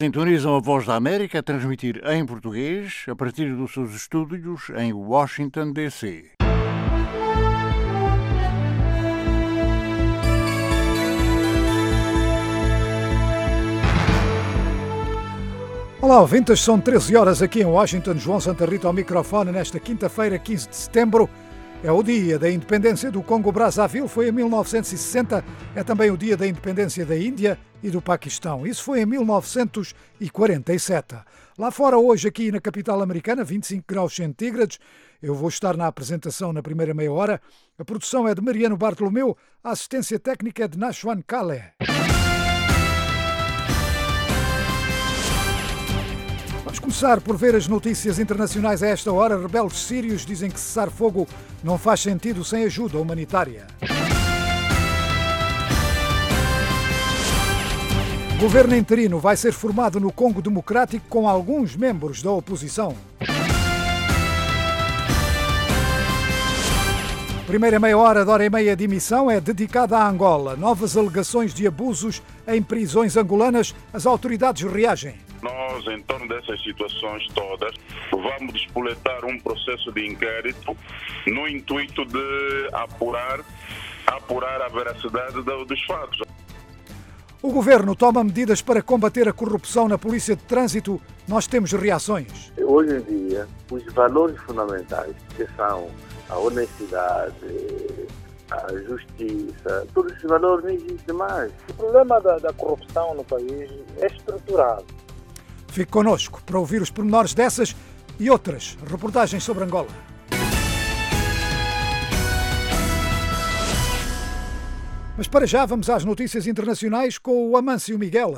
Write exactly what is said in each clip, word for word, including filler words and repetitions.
Sintonizam a Voz da América a transmitir em português a partir dos seus estúdios em Washington, D C. Olá, ouvintes, são treze horas aqui em Washington. João Santa Rita ao microfone nesta quinta-feira, quinze de setembro. É o dia da independência do Congo-Brazzaville, foi em mil novecentos e sessenta. É também o dia da independência da Índia e do Paquistão. Isso foi em mil novecentos e quarenta e sete. Lá fora, hoje, aqui na capital americana, vinte e cinco graus centígrados. Eu vou estar na apresentação na primeira meia hora. A produção é de Mariano Bartolomeu, a assistência técnica é de Nashwan Kale. Vamos começar por ver as notícias internacionais a esta hora. Rebeldes sírios dizem que cessar fogo não faz sentido sem ajuda humanitária. Governo interino vai ser formado no Congo Democrático com alguns membros da oposição. Primeira meia hora da hora e meia de emissão é dedicada à Angola. Novas alegações de abusos em prisões angolanas. As autoridades reagem. Nós, em torno dessas situações todas, vamos despoletar um processo de inquérito no intuito de apurar, apurar a veracidade dos fatos. O governo toma medidas para combater a corrupção na polícia de trânsito. Nós temos reações. Hoje em dia, os valores fundamentais, que são a honestidade, a justiça, todos esses valores não existem mais. O problema da, da corrupção no país é estrutural. Fique connosco para ouvir os pormenores dessas e outras reportagens sobre Angola. Mas para já vamos às notícias internacionais com o Amâncio Miguel.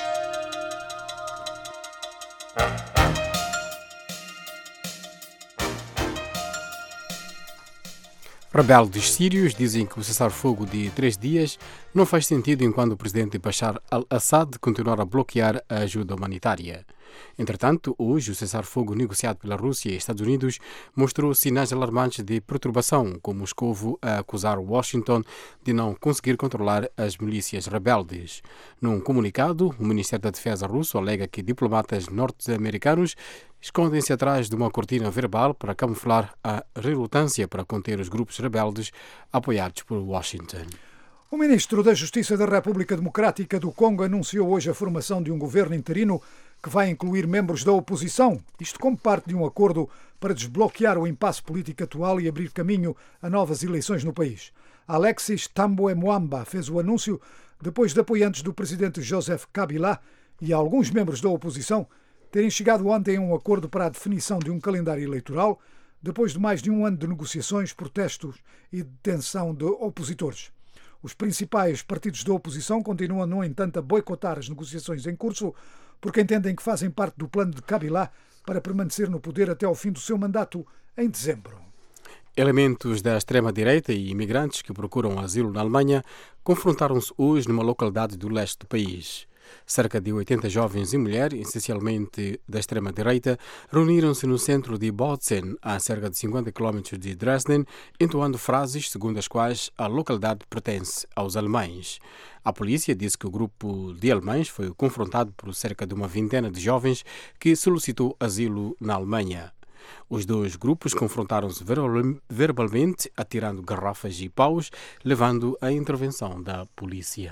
Rebeldes sírios dizem que o cessar-fogo de três dias não faz sentido enquanto o presidente Bashar al-Assad continuar a bloquear a ajuda humanitária. Entretanto, hoje o cessar-fogo negociado pela Rússia e Estados Unidos mostrou sinais alarmantes de perturbação, com Moscovo a acusar Washington de não conseguir controlar as milícias rebeldes. Num comunicado, o Ministério da Defesa russo alega que diplomatas norte-americanos escondem-se atrás de uma cortina verbal para camuflar a relutância para conter os grupos rebeldes apoiados por Washington. O ministro da Justiça da República Democrática do Congo anunciou hoje a formação de um governo interino que vai incluir membros da oposição, isto como parte de um acordo para desbloquear o impasse político atual e abrir caminho a novas eleições no país. Alexis Thambwe Mwamba fez o anúncio depois de apoiantes do presidente Joseph Kabila e alguns membros da oposição terem chegado ontem a um acordo para a definição de um calendário eleitoral, depois de mais de um ano de negociações, protestos e detenção de opositores. Os principais partidos da oposição continuam, no entanto, a boicotar as negociações em curso porque entendem que fazem parte do plano de Kabila para permanecer no poder até ao fim do seu mandato em dezembro. Elementos da extrema-direita e imigrantes que procuram asilo na Alemanha confrontaram-se hoje numa localidade do leste do país. Cerca de oitenta jovens e mulheres, essencialmente da extrema-direita, reuniram-se no centro de Bautzen, a cerca de cinquenta quilómetros de Dresden, entoando frases segundo as quais a localidade pertence aos alemães. A polícia disse que o grupo de alemães foi confrontado por cerca de uma vintena de jovens que solicitou asilo na Alemanha. Os dois grupos confrontaram-se verbalmente, atirando garrafas e paus, levando à intervenção da polícia.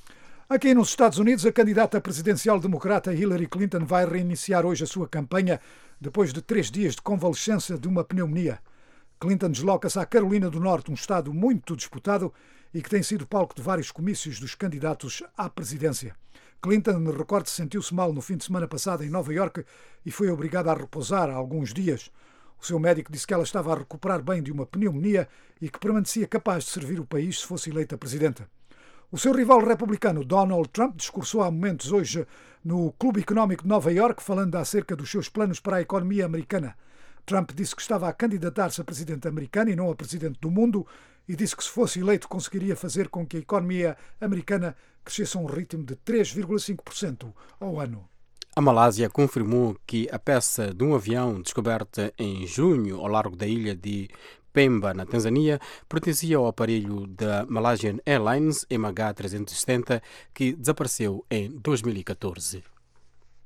Aqui nos Estados Unidos, a candidata presidencial democrata Hillary Clinton vai reiniciar hoje a sua campanha depois de três dias de convalescença de uma pneumonia. Clinton desloca-se à Carolina do Norte, um estado muito disputado e que tem sido palco de vários comícios dos candidatos à presidência. Clinton, recorde, sentiu-se mal no fim de semana passado em Nova Iorque e foi obrigada a repousar há alguns dias. O seu médico disse que ela estava a recuperar bem de uma pneumonia e que permanecia capaz de servir o país se fosse eleita presidenta. O seu rival republicano, Donald Trump, discursou há momentos hoje no Clube Económico de Nova Iorque, falando acerca dos seus planos para a economia americana. Trump disse que estava a candidatar-se a presidente americano e não a presidente do mundo e disse que se fosse eleito conseguiria fazer com que a economia americana crescesse a um ritmo de três vírgula cinco por cento ao ano. A Malásia confirmou que a peça de um avião descoberta em junho ao largo da ilha de Pemba, na Tanzânia, pertencia ao aparelho da Malaysian Airlines M H trezentos e setenta, que desapareceu em dois mil e catorze.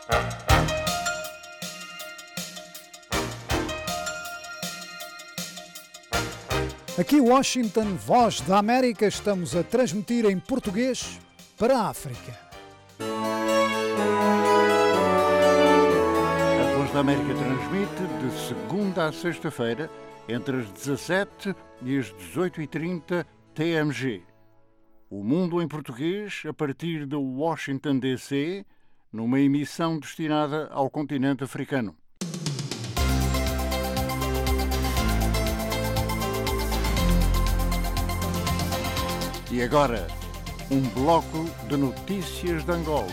Aqui Washington, Voz da América, estamos a transmitir em português para a África. A Voz da América transmite de segunda a sexta-feira, entre as dezassete e as dezoito e trinta T M G. O Mundo em Português, a partir de Washington, D C, numa emissão destinada ao continente africano. E agora, um bloco de notícias de Angola.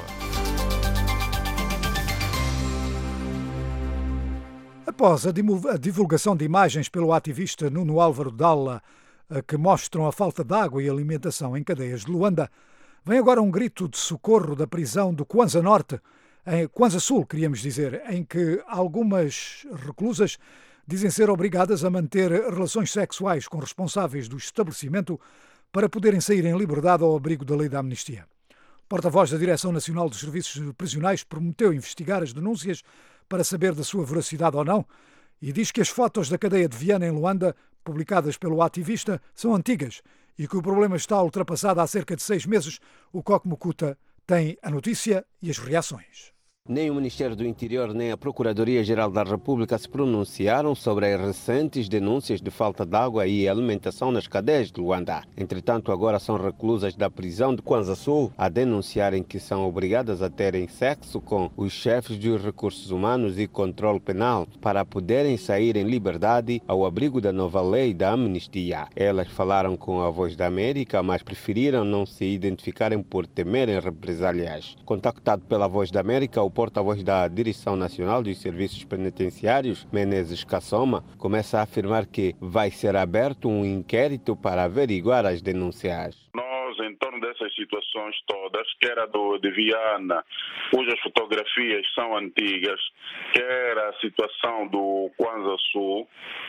Após a divulgação de imagens pelo ativista Nuno Álvaro Dalla, que mostram a falta de água e alimentação em cadeias de Luanda, vem agora um grito de socorro da prisão do Kwanza Norte, em Kwanza Sul, queríamos dizer, em que algumas reclusas dizem ser obrigadas a manter relações sexuais com responsáveis do estabelecimento para poderem sair em liberdade ao abrigo da lei da amnistia. O porta-voz da Direção Nacional dos Serviços Prisionais prometeu investigar as denúncias para saber da sua veracidade ou não e diz que as fotos da cadeia de Viana em Luanda, publicadas pelo ativista, são antigas e que o problema está ultrapassado há cerca de seis meses. O Coque Mucuta tem a notícia e as reações. Nem o Ministério do Interior nem a Procuradoria-Geral da República se pronunciaram sobre as recentes denúncias de falta de água e alimentação nas cadeias de Luanda. Entretanto, agora são reclusas da prisão de Kwanza Sul a denunciarem que são obrigadas a terem sexo com os chefes dos recursos humanos e controle penal para poderem sair em liberdade ao abrigo da nova lei da amnistia. Elas falaram com a Voz da América, mas preferiram não se identificarem por temerem represálias. Contactado pela Voz da América, o porta-voz da Direção Nacional dos Serviços Penitenciários, Menezes Kassoma, começa a afirmar que vai ser aberto um inquérito para averiguar as denúncias. Nós, em torno dessas situações todas, quer a do, de Viana, cujas fotografias são antigas, quer a situação do Kwanza Sul,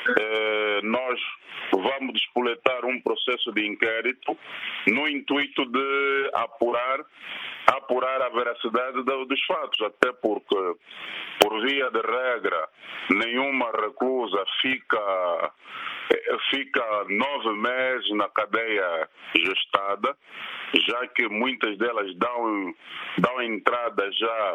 eh, nós vamos despoletar um processo de inquérito no intuito de apurar apurar a veracidade dos fatos, até porque, por via de regra, nenhuma reclusa fica, fica nove meses na cadeia gestada, já que muitas delas dão, dão entrada já,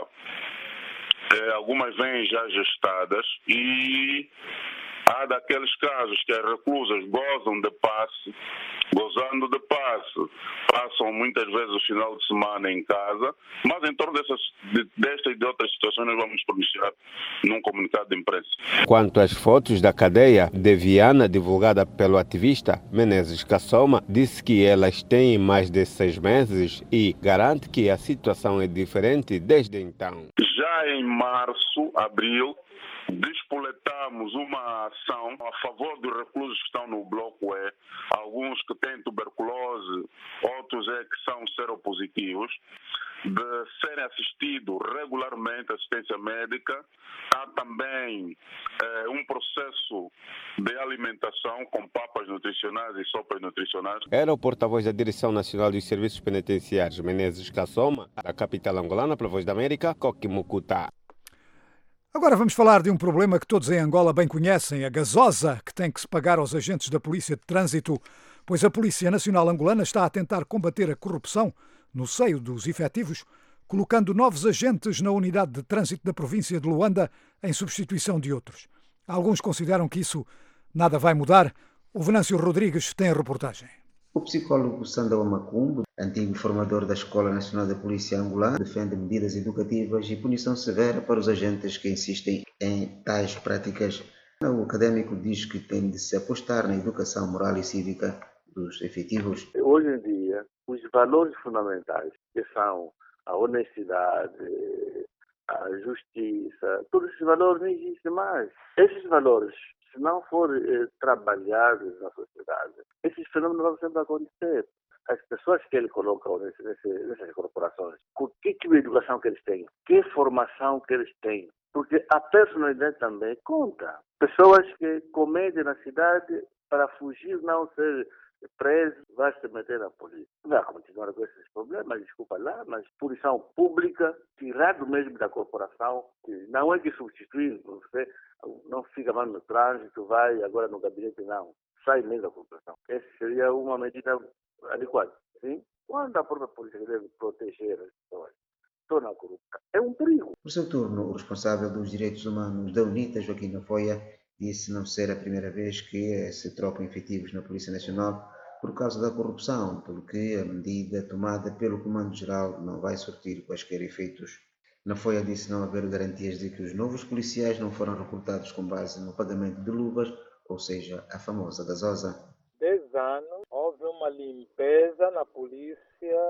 algumas vêm já gestadas, e há daqueles casos que as reclusas gozam de passe, gozando de passe, passam muitas vezes o final de semana em casa, mas em torno dessas, de, destas e de outras situações nós vamos pronunciar num comunicado de imprensa. Quanto às fotos da cadeia de Viana, divulgada pelo ativista Menezes Kassoma, disse que elas têm mais de seis meses e garante que a situação é diferente desde então. Já em março, abril, despoletamos uma ação a favor dos reclusos que estão no Bloco E, alguns que têm tuberculose, outros é que são seropositivos, de serem assistidos regularmente, assistência médica. Há também eh, um processo de alimentação com papas nutricionais e sopas nutricionais. Era o porta-voz da Direção Nacional dos Serviços Penitenciários, Menezes Kassoma, da capital angolana, pela Voz da América, Coque Mucuta. Agora vamos falar de um problema que todos em Angola bem conhecem, a gasosa que tem que se pagar aos agentes da Polícia de Trânsito, pois a Polícia Nacional Angolana está a tentar combater a corrupção no seio dos efetivos, colocando novos agentes na unidade de trânsito da província de Luanda em substituição de outros. Alguns consideram que isso nada vai mudar. O Venâncio Rodrigues tem a reportagem. O psicólogo Sandro Macumbo, antigo formador da Escola Nacional da Polícia Angolana, defende medidas educativas e punição severa para os agentes que insistem em tais práticas. O académico diz que tem de se apostar na educação moral e cívica dos efetivos. Hoje em dia, os valores fundamentais, que são a honestidade, a justiça, todos esses valores não existem mais. Esses valores, se não forem eh, trabalhados na sociedade, esses fenômenos vão sempre acontecer. As pessoas que ele coloca nesse, nesse, nessas corporações, que tipo de educação que eles têm, que formação que eles têm, porque a personalidade também conta. Pessoas que cometem na cidade para fugir, não ser preso, vai se meter na polícia. Vai continuar com esses problemas, desculpa lá, mas punição pública, tirado mesmo da corporação, que não é que substituir, você não fica mais no trânsito, vai agora no gabinete, não. Sai mesmo da corporação. Essa seria uma medida adequada. Sim? Quando a própria polícia deve proteger as pessoas, torna corrupta. É um perigo. Por seu turno, o responsável dos direitos humanos da UNITA, Joaquim Nafoia, disse não ser a primeira vez que se trocam efetivos na Polícia Nacional por causa da corrupção, porque a medida tomada pelo Comando-Geral não vai surtir quaisquer efeitos. Nafoia disse não haver garantias de que os novos policiais não foram recrutados com base no pagamento de luvas, ou seja, a famosa gasosa. Dez anos houve uma limpeza na polícia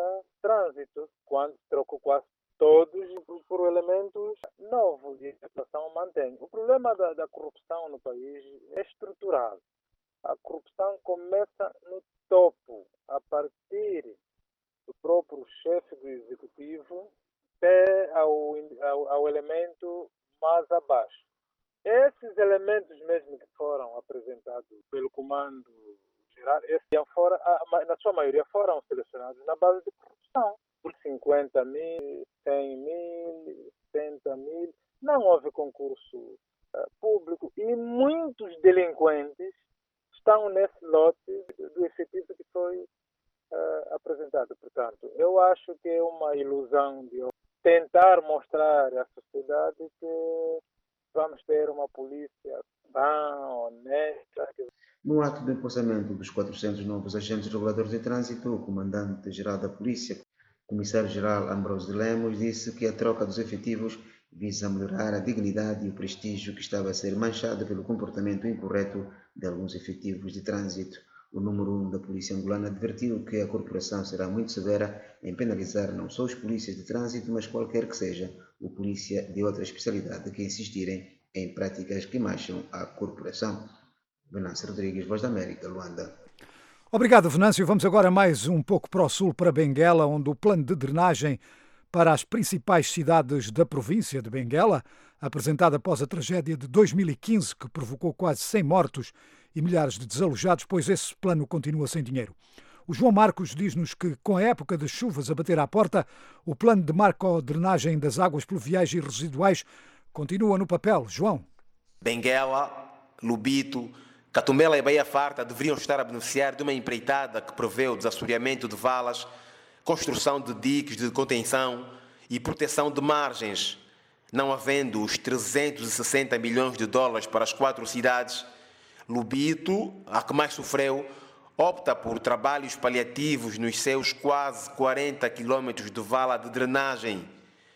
trânsito, quando trocou quase todos por elementos novos e a situação mantém. O problema da, da corrupção no país é estrutural. A corrupção começa no topo, a partir do próprio chefe do executivo até ao, ao, ao elemento mais abaixo. Esses elementos mesmo que foram apresentados pelo comando geral, esses fora, na sua maioria foram selecionados na base de corrupção. Por cinquenta mil, cem mil, setenta mil, não houve concurso uh, público e muitos delinquentes estão nesse lote do efetivo que foi uh, apresentado. Portanto, eu acho que é uma ilusão de tentar mostrar à sociedade que vamos ter uma polícia bem, honesta. No ato de empossamento dos quatrocentos novos agentes reguladores de trânsito, o comandante-geral da polícia, Comissário-Geral Ambrosio de Lemos, disse que a troca dos efetivos visa melhorar a dignidade e o prestígio que estava a ser manchado pelo comportamento incorreto de alguns efetivos de trânsito. O número um da Polícia Angolana advertiu que a corporação será muito severa em penalizar não só os polícias de trânsito, mas qualquer que seja o polícia de outra especialidade que insistirem em práticas que mancham a corporação. Venâncio Rodrigues, Voz da América, Luanda. Obrigado, Venâncio. Vamos agora mais um pouco para o sul, para Benguela, onde o plano de drenagem para as principais cidades da província de Benguela, apresentado após a tragédia de dois mil e quinze, que provocou quase cem mortos e milhares de desalojados, pois esse plano continua sem dinheiro. O João Marcos diz-nos que, com a época das chuvas a bater à porta, o plano de marco-drenagem das águas pluviais e residuais continua no papel. João. Benguela, Lubito, Catumbela e Baía Farta deveriam estar a beneficiar de uma empreitada que prevê o desassoreamento de valas, construção de diques de contenção e proteção de margens. Não havendo os trezentos e sessenta milhões de dólares para as quatro cidades, Lubito, a que mais sofreu, opta por trabalhos paliativos nos seus quase quarenta quilômetros de vala de drenagem.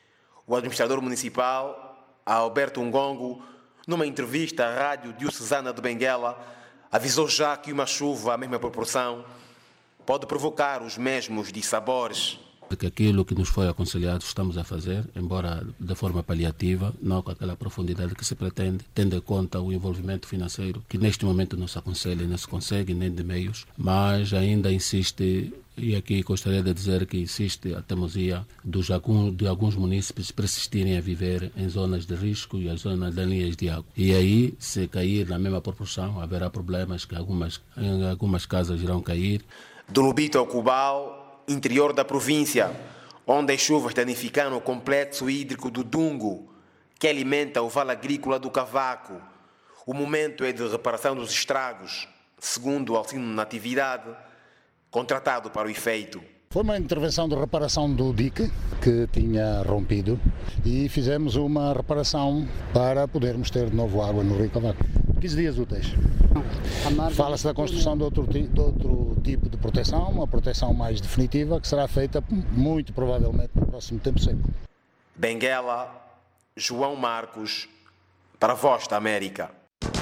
O administrador municipal, Alberto Ngongo, numa entrevista à rádio diocesana de Benguela, avisou já que uma chuva à mesma proporção pode provocar os mesmos dissabores. Que aquilo que nos foi aconselhado estamos a fazer, embora de forma paliativa, não com aquela profundidade que se pretende, tendo em conta o envolvimento financeiro, que neste momento não se aconselha, não se consegue, nem de meios, mas ainda insiste, e aqui gostaria de dizer que insiste a teimosia dos, de alguns munícipes persistirem a viver em zonas de risco e as zonas de linhas de água. E aí, se cair na mesma proporção, haverá problemas que algumas, em algumas casas irão cair. Do Lubito ao Cubal, interior da província, onde as chuvas danificaram o complexo hídrico do Dungo, que alimenta o vale agrícola do Cavaco. O momento é de reparação dos estragos, segundo o auxílio natividade, contratado para o efeito. Foi uma intervenção de reparação do dique que tinha rompido e fizemos uma reparação para podermos ter de novo água no Rio Cavaco. quinze dias úteis. Fala-se da construção de outro, de outro tipo de proteção, uma proteção mais definitiva, que será feita muito provavelmente no próximo tempo seco. Benguela, João Marcos, para a Voz da América.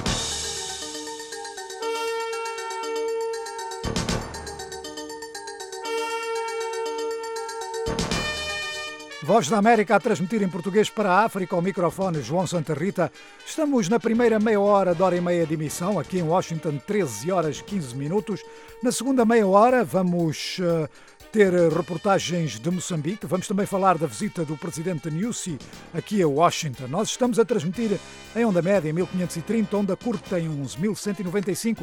Voz da América a transmitir em português para a África, ao microfone João Santa Rita. Estamos na primeira meia hora de hora e meia de emissão, aqui em Washington, treze horas e quinze minutos. Na segunda meia hora vamos uh, ter reportagens de Moçambique. Vamos também falar da visita do presidente Nyusi aqui a Washington. Nós estamos a transmitir em onda média em mil quinhentos e trinta, onda curta em onze mil cento e noventa e cinco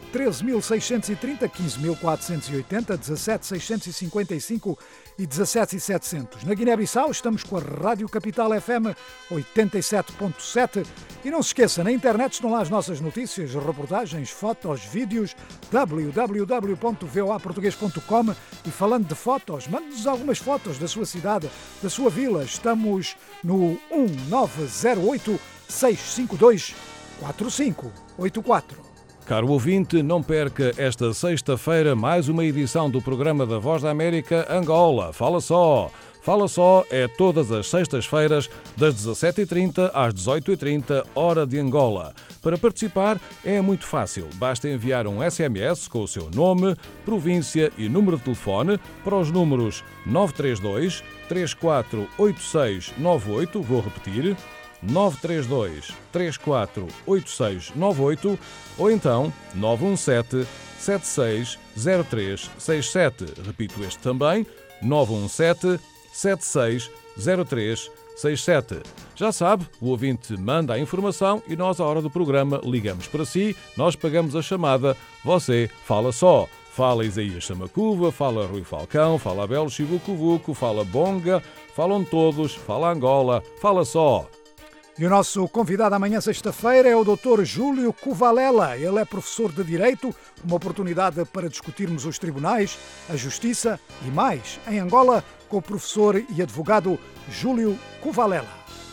treze mil seiscentos e trinta, quinze mil quatrocentos e oitenta, dezassete mil seiscentos e cinquenta e cinco e dezassete mil e setecentos. Na Guiné-Bissau estamos com a Rádio Capital F M oitenta e sete ponto sete e não se esqueça, na internet estão lá as nossas notícias, reportagens, fotos, vídeos, w w w ponto v o a português ponto com. E falando de fotos, mande-nos algumas fotos da sua cidade, da sua vila. Estamos no um nove zero oito, seis cinco dois, quatro cinco oito quatro. Caro ouvinte, não perca esta sexta-feira mais uma edição do programa da Voz da América Angola. Fala só! Fala só é todas as sextas-feiras, das dezassete e trinta às dezoito e trinta, hora de Angola. Para participar é muito fácil. Basta enviar um S M S com o seu nome, província e número de telefone para os números nove três dois, três quatro oito seis nove oito, vou repetir, nove três dois, três quatro oito seis nove oito ou então nove um sete, sete seis zero três seis sete. Repito este também, nove um sete, sete seis zero três seis sete. Já sabe, o ouvinte manda a informação e nós, à hora do programa, ligamos para si, nós pagamos a chamada, você fala só. Fala Isaías Samacuva, fala Rui Falcão, fala Abel Chivucuvuco, fala Bonga, falam todos, fala Angola, fala só. E o nosso convidado amanhã, sexta-feira, é o doutor Júlio Covalela. Ele é professor de Direito, uma oportunidade para discutirmos os tribunais, a justiça e mais, em Angola, com o professor e advogado Júlio Covalela.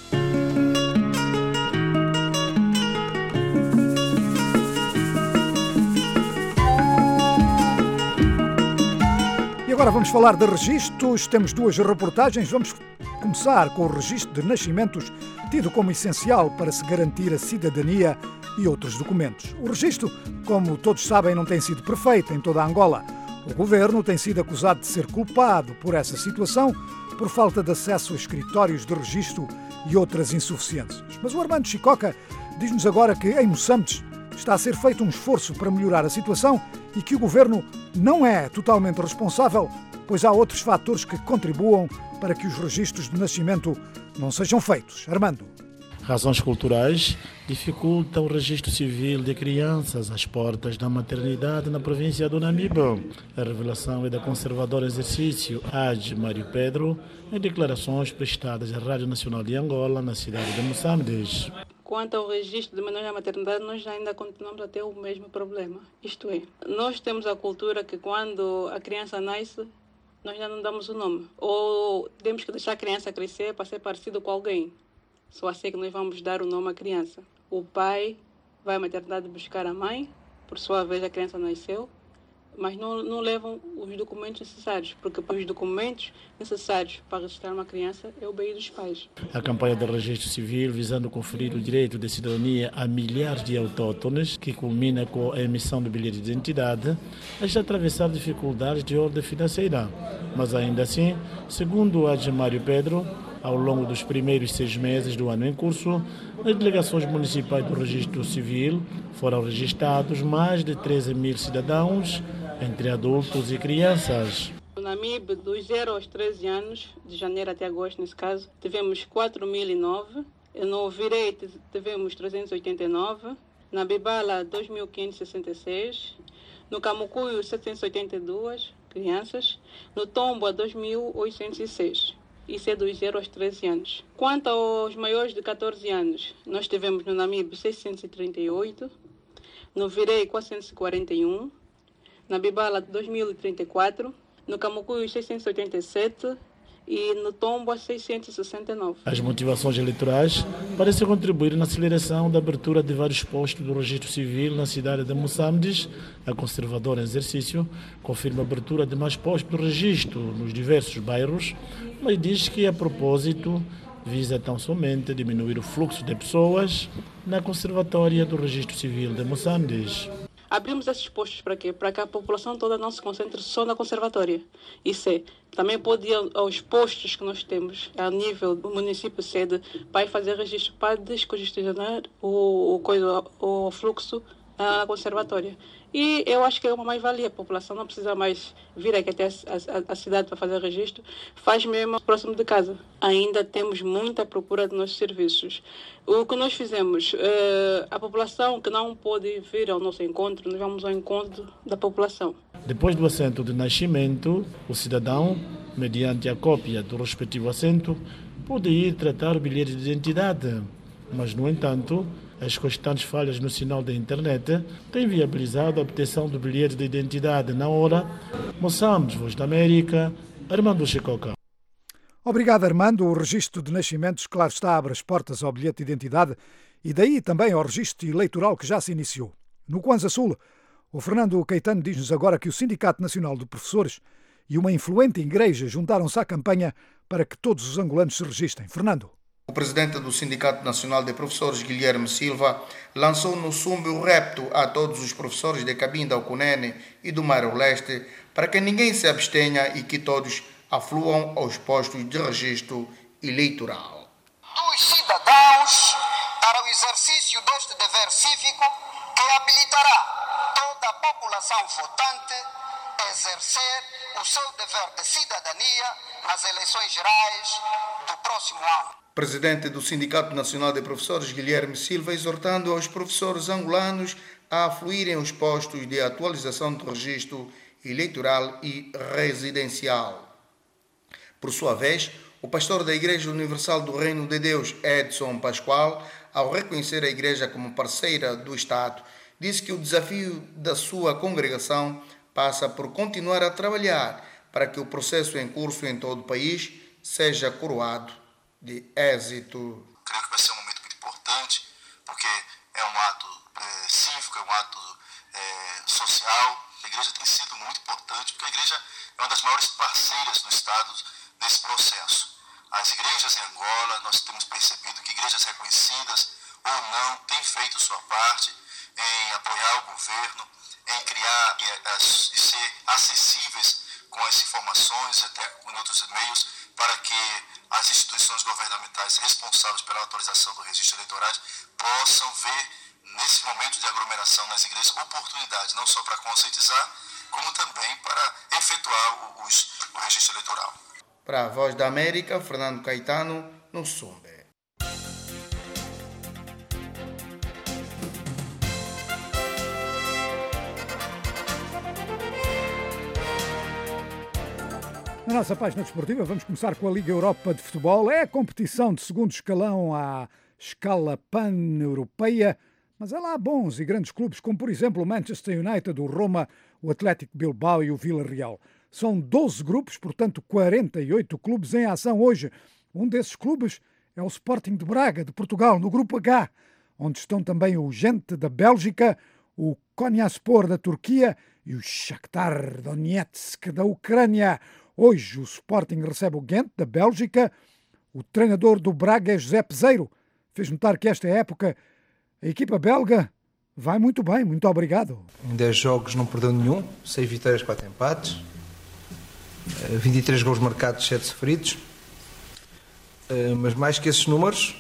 E agora vamos falar de registros. Temos duas reportagens. Vamos começar com o registro de nascimentos, tido como essencial para se garantir a cidadania e outros documentos. O registro, como todos sabem, não tem sido perfeito em toda a Angola. O governo tem sido acusado de ser culpado por essa situação, por falta de acesso a escritórios de registro e outras insuficiências. Mas o Armando Chicoca diz-nos agora que em Moçambique está a ser feito um esforço para melhorar a situação e que o governo não é totalmente responsável, pois há outros fatores que contribuam para que os registros de nascimento não sejam feitos. Armando. Razões culturais dificultam o registro civil de crianças às portas da maternidade na província do Namibe. A revelação é da conservadora exercício Age Mário Pedro em declarações prestadas à Rádio Nacional de Angola na cidade de Moçambique. Quanto ao registro de menores na maternidade, nós ainda continuamos a ter o mesmo problema. Isto é, nós temos a cultura que quando a criança nasce, nós já não damos o nome. Ou temos que deixar a criança crescer para ser parecido com alguém. Só assim que nós vamos dar o nome à criança. O pai vai à maternidade buscar a mãe, por sua vez a criança nasceu, mas não, não levam os documentos necessários, porque os documentos necessários para registrar uma criança é o bem dos pais. A campanha de registro civil visando conferir o direito de cidadania a milhares de autóctones, que culmina com a emissão do bilhete de identidade, está a atravessar dificuldades de ordem financeira. Mas ainda assim, segundo o Adjemário Pedro, ao longo dos primeiros seis meses do ano em curso, nas delegações municipais do registro civil foram registrados mais de treze mil cidadãos, entre adultos e crianças. No Namibe, dos zero aos treze anos, de janeiro até agosto, nesse caso, tivemos quatro mil e nove. No Virei, tivemos trezentos e oitenta e nove. Na Bibala, dois mil quinhentos e sessenta e seis. No Camucuio, setecentos e oitenta e duas crianças. No Tomboa, dois mil oitocentos e seis. Isso é dos zero aos treze anos. Quanto aos maiores de catorze anos, nós tivemos no Namibe seiscentos e trinta e oito. No Virei, quatrocentos e quarenta e um. Na Bibala, dois mil e trinta e quatro, no Camucuio, seiscentos e oitenta e sete e no Tombo, seiscentos e sessenta e nove. As motivações eleitorais parecem contribuir na aceleração da abertura de vários postos do registro civil na cidade de Moçambique. A conservadora em exercício confirma a abertura de mais postos do registro nos diversos bairros, mas diz que, a propósito, visa tão somente diminuir o fluxo de pessoas na conservatória do registro civil de Moçambique. Abrimos esses postos para quê? Para que a população toda não se concentre só na conservatória. Isso é, também pode ir aos postos que nós temos, a nível do município sede, para fazer registro, para descongestionar o, o, o fluxo a conservatória. E eu acho que é uma mais-valia. A população não precisa mais vir aqui até a, a, a cidade para fazer registro, faz mesmo próximo de casa. Ainda temos muita procura de nossos serviços. O que nós fizemos, uh, a população que não pode vir ao nosso encontro, nós vamos ao encontro da população. Depois do assento de nascimento, o cidadão, mediante a cópia do respectivo assento, pode ir tratar o bilhete de identidade. Mas, no entanto, as constantes falhas no sinal da internet têm viabilizado a obtenção do bilhete de identidade na hora. Moçambique, Voz da América, Armando Chicoca. Obrigado, Armando. O registro de nascimentos, claro está, abre as portas ao bilhete de identidade e daí também ao registro eleitoral que já se iniciou. No Kwanza Sul, o Fernando Caetano diz-nos agora que o Sindicato Nacional de Professores e uma influente igreja juntaram-se à campanha para que todos os angolanos se registrem. Fernando. O presidente do Sindicato Nacional de Professores, Guilherme Silva, lançou no Sumbe o repto a todos os professores de Cabinda, Cunene e do Mar Leste para que ninguém se abstenha e que todos afluam aos postos de registro eleitoral. Dos cidadãos para o exercício deste dever cívico que habilitará toda a população votante a exercer o seu dever de cidadania nas eleições gerais do próximo ano. Presidente do Sindicato Nacional de Professores, Guilherme Silva, exortando aos professores angolanos a afluírem aos postos de atualização do registro eleitoral e residencial. Por sua vez, o pastor da Igreja Universal do Reino de Deus, Edson Pascoal, ao reconhecer a Igreja como parceira do Estado, disse que o desafio da sua congregação passa por continuar a trabalhar para que o processo em curso em todo o país seja coroado de êxito. Creio que vai ser um momento muito importante, porque é um ato é, cívico, é um ato é, social. A igreja tem sido muito importante, porque a igreja é uma das maiores parceiras do Estado nesse processo. As igrejas em Angola, nós temos percebido que igrejas reconhecidas ou não têm feito sua parte em apoiar o governo, em criar e, e ser acessíveis com as informações e até com outros meios para que as instituições governamentais responsáveis pela autorização do registro eleitoral possam ver, nesse momento de aglomeração nas igrejas, oportunidades, não só para conscientizar, como também para efetuar o, os, o registro eleitoral. Para a Voz da América, Fernando Caetano, no Sumbe. Na nossa página desportiva vamos começar com a Liga Europa de Futebol. É a competição de segundo escalão à escala pan-europeia, mas há lá bons e grandes clubes, como por exemplo o Manchester United, o Roma, o Atlético Bilbao e o Villarreal. São doze grupos, portanto quarenta e oito clubes em ação hoje. Um desses clubes é o Sporting de Braga, de Portugal, no grupo H, onde estão também o Gente da Bélgica, o Konyaspor da Turquia e o Shakhtar Donetsk da Ucrânia. Hoje o Sporting recebe o Ghent, da Bélgica. O treinador do Braga é José Peseiro. Fez notar que esta época a equipa belga vai muito bem. Muito obrigado. Em dez jogos não perdeu nenhum. seis vitórias, quatro empates. vinte e três gols marcados, sete sofridos. Mas mais que esses números,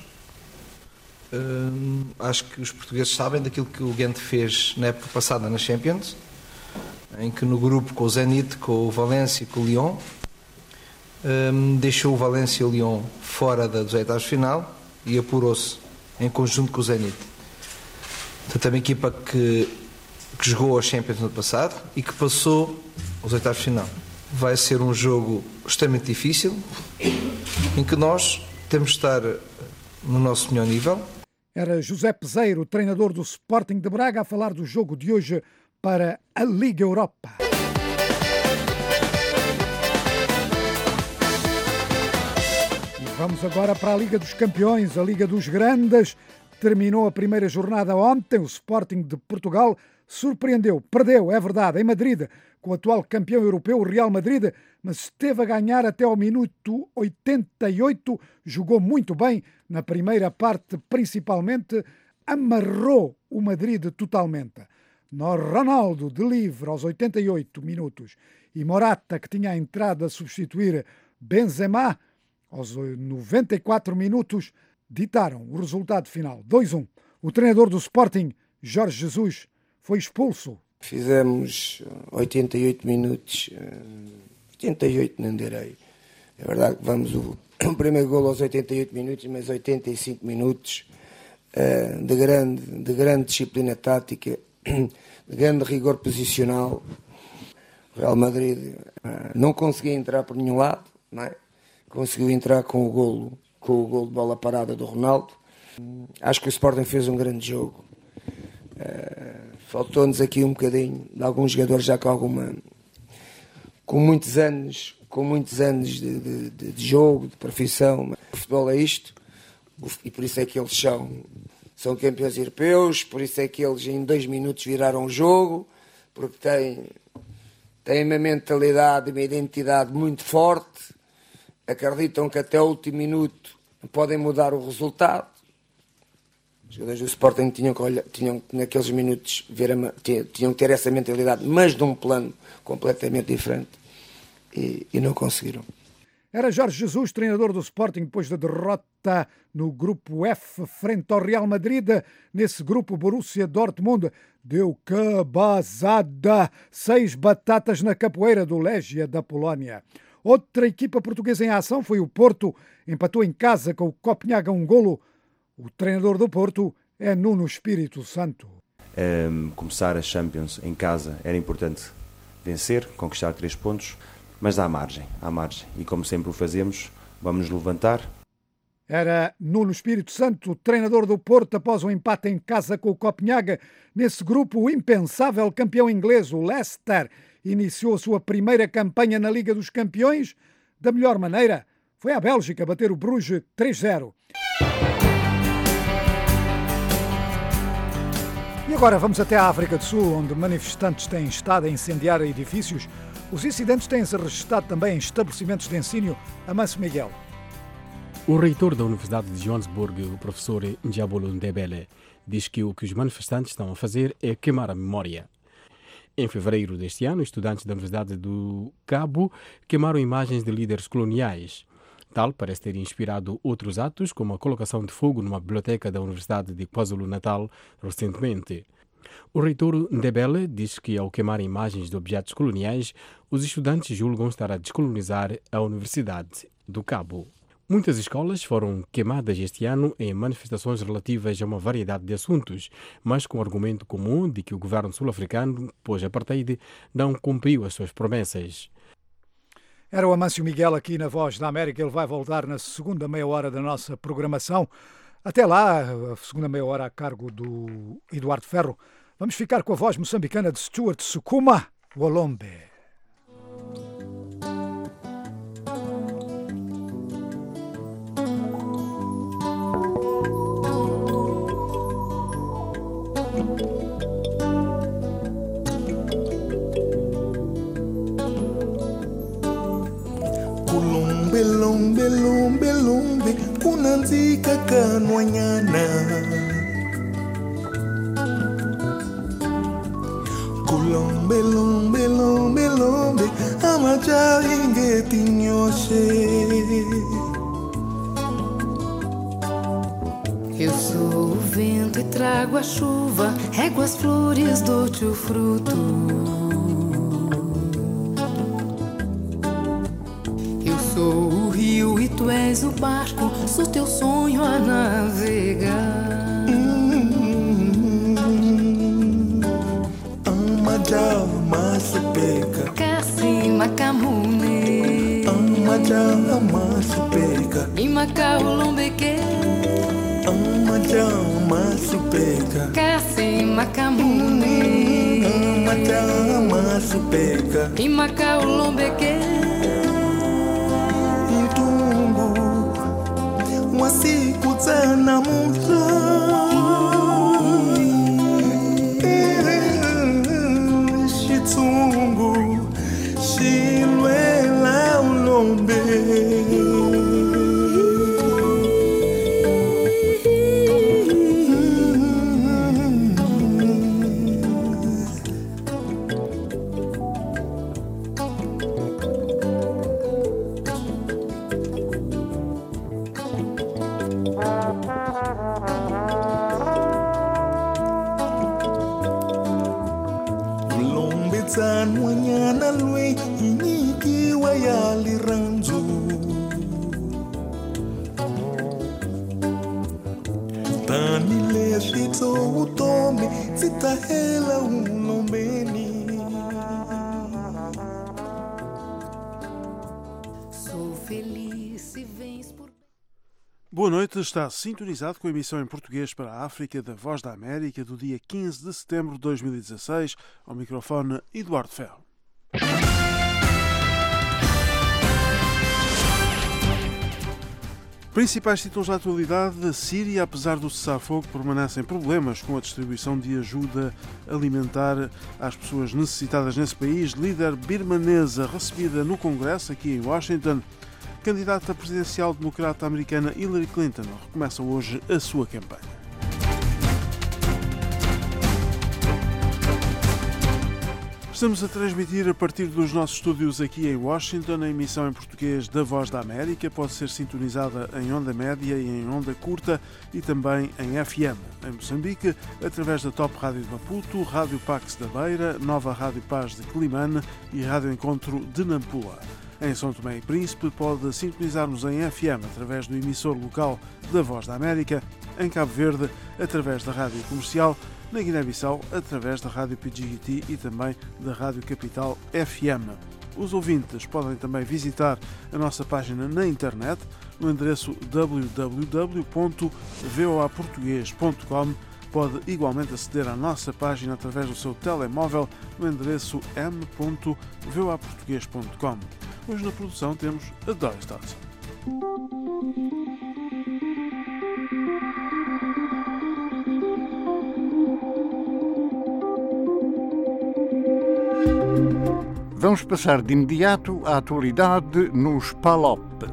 acho que os portugueses sabem daquilo que o Ghent fez na época passada na Champions, em que no grupo com o Zenit, com o Valência e com o Lyon, um, deixou o Valência e o Lyon fora da, dos oitavos de final e apurou-se em conjunto com o Zenit. Portanto, é uma equipa que, que jogou a Champions no ano passado e que passou os oitavos de final. Vai ser um jogo extremamente difícil, em que nós temos de estar no nosso melhor nível. Era José Peseiro, treinador do Sporting de Braga, a falar do jogo de hoje para a Liga Europa. E vamos agora para a Liga dos Campeões, a Liga dos Grandes. Terminou a primeira jornada ontem. O Sporting de Portugal surpreendeu, perdeu, é verdade, em Madrid, com o atual campeão europeu, o Real Madrid, mas esteve a ganhar até ao minuto oitenta e oito, jogou muito bem na primeira parte, principalmente amarrou o Madrid totalmente. No Ronaldo, de livre, aos oitenta e oito minutos, e Morata, que tinha entrado a substituir Benzema, aos noventa e quatro minutos, ditaram o resultado final, dois a um. O treinador do Sporting, Jorge Jesus, foi expulso. Fizemos oitenta e oito minutos, oitenta e oito não direi. É verdade que vamos o, o primeiro golo aos oitenta e oito minutos, mas oitenta e cinco minutos uh, de, grande, de grande disciplina tática, de grande rigor posicional. O Real Madrid uh, não conseguia entrar por nenhum lado, não é? Conseguiu entrar com o golo, com o golo de bola parada do Ronaldo. Uh, acho que o Sporting fez um grande jogo. Uh, faltou-nos aqui um bocadinho de alguns jogadores já com alguma com muitos anos com muitos anos de, de, de jogo, de profissão. O futebol é isto, e por isso é que eles são, são campeões europeus, por isso é que eles em dois minutos viraram o jogo, porque têm, têm uma mentalidade, uma identidade muito forte, acreditam que até o último minuto podem mudar o resultado. Os jogadores do Sporting tinham que, olhar, tinham que naqueles minutos ver a, tinham que ter essa mentalidade, mas de um plano completamente diferente, e, e não conseguiram. Era Jorge Jesus, treinador do Sporting, depois da derrota no grupo F frente ao Real Madrid. Nesse grupo, Borussia Dortmund deu cabazada, seis batatas na capoeira do Legia da Polónia. Outra equipa portuguesa em ação foi o Porto, empatou em casa com o Copenhaga um golo. O treinador do Porto é Nuno Espírito Santo. Um, começar a Champions em casa era importante vencer, conquistar três pontos, mas há margem, há margem. E como sempre o fazemos, vamos nos levantar. Era Nuno Espírito Santo, treinador do Porto, após um empate em casa com o Copenhaga. Nesse grupo, o impensável campeão inglês, o Leicester, iniciou a sua primeira campanha na Liga dos Campeões. Da melhor maneira, foi à Bélgica bater o Bruges três zero. E agora vamos até a África do Sul, onde manifestantes têm estado a incendiar edifícios. Os incidentes têm-se registrado também em estabelecimentos de ensino. Amancio Miguel. O reitor da Universidade de Johannesburg, o professor Njabolo Ndebele, diz que o que os manifestantes estão a fazer é queimar a memória. Em fevereiro deste ano, estudantes da Universidade do Cabo queimaram imagens de líderes coloniais. Tal parece ter inspirado outros atos, como a colocação de fogo numa biblioteca da Universidade de KwaZulu-Natal recentemente. O reitor Ndebele diz que, ao queimar imagens de objetos coloniais, os estudantes julgam estar a descolonizar a Universidade do Cabo. Muitas escolas foram queimadas este ano em manifestações relativas a uma variedade de assuntos, mas com o argumento comum de que o governo sul-africano, pós-apartheid, não cumpriu as suas promessas. Era o Amancio Miguel aqui na Voz da América. Ele vai voltar na segunda meia hora da nossa programação. Até lá, a segunda meia hora a cargo do Eduardo Ferro. Vamos ficar com a voz moçambicana de Stuart Sukuma Wolombe. Lumbe, lumbe, lumbe, lumbe, kunanzika kanwanyana. Kulombe, lumbe, lumbe, lumbe, amaja ingeti nyoshe. Eu sou o vento e trago a chuva, rego as flores, dou-te o fruto. Sou o rio e tu és o barco, sou teu sonho a navegar. Amaja masipeka, Kasima kamune. Amaja masipeka, Imaka ulombeke. Amaja masipeka, Kasima kamune. Amaja masipeka, Imaka ulombeke. Wasikutana mutla Shitungu Shilwela ulombe tsanwanyana lwe inyikiwa yali ranzu tani leswi tso vutomi ndzi ta hela ulombeni. Boa noite, está sintonizado com a emissão em português para a África da Voz da América do dia quinze de setembro de dois mil e dezasseis. Ao microfone, Eduardo Ferro. Principais títulos da atualidade: a Síria, apesar do cessar-fogo, permanecem problemas com a distribuição de ajuda alimentar às pessoas necessitadas nesse país. Líder birmanesa recebida no Congresso, aqui em Washington. Candidata presidencial democrata americana Hillary Clinton recomeça hoje a sua campanha. Estamos a transmitir a partir dos nossos estúdios aqui em Washington. A emissão em português da Voz da América pode ser sintonizada em onda média e em onda curta e também em F M. Em Moçambique, através da Top Rádio de Maputo, Rádio Pax da Beira, Nova Rádio Paz de Climane e Rádio Encontro de Nampula. Em São Tomé e Príncipe, pode sintonizar-nos em F M através do emissor local da Voz da América, em Cabo Verde, através da Rádio Comercial, na Guiné-Bissau, através da Rádio P G T e também da Rádio Capital F M. Os ouvintes podem também visitar a nossa página na internet, no endereço w w w ponto v o a português ponto com. Pode igualmente aceder à nossa página através do seu telemóvel no endereço m ponto v o a português ponto com. Hoje na produção temos a Doris Dodson. Vamos passar de imediato à atualidade nos P A L O P.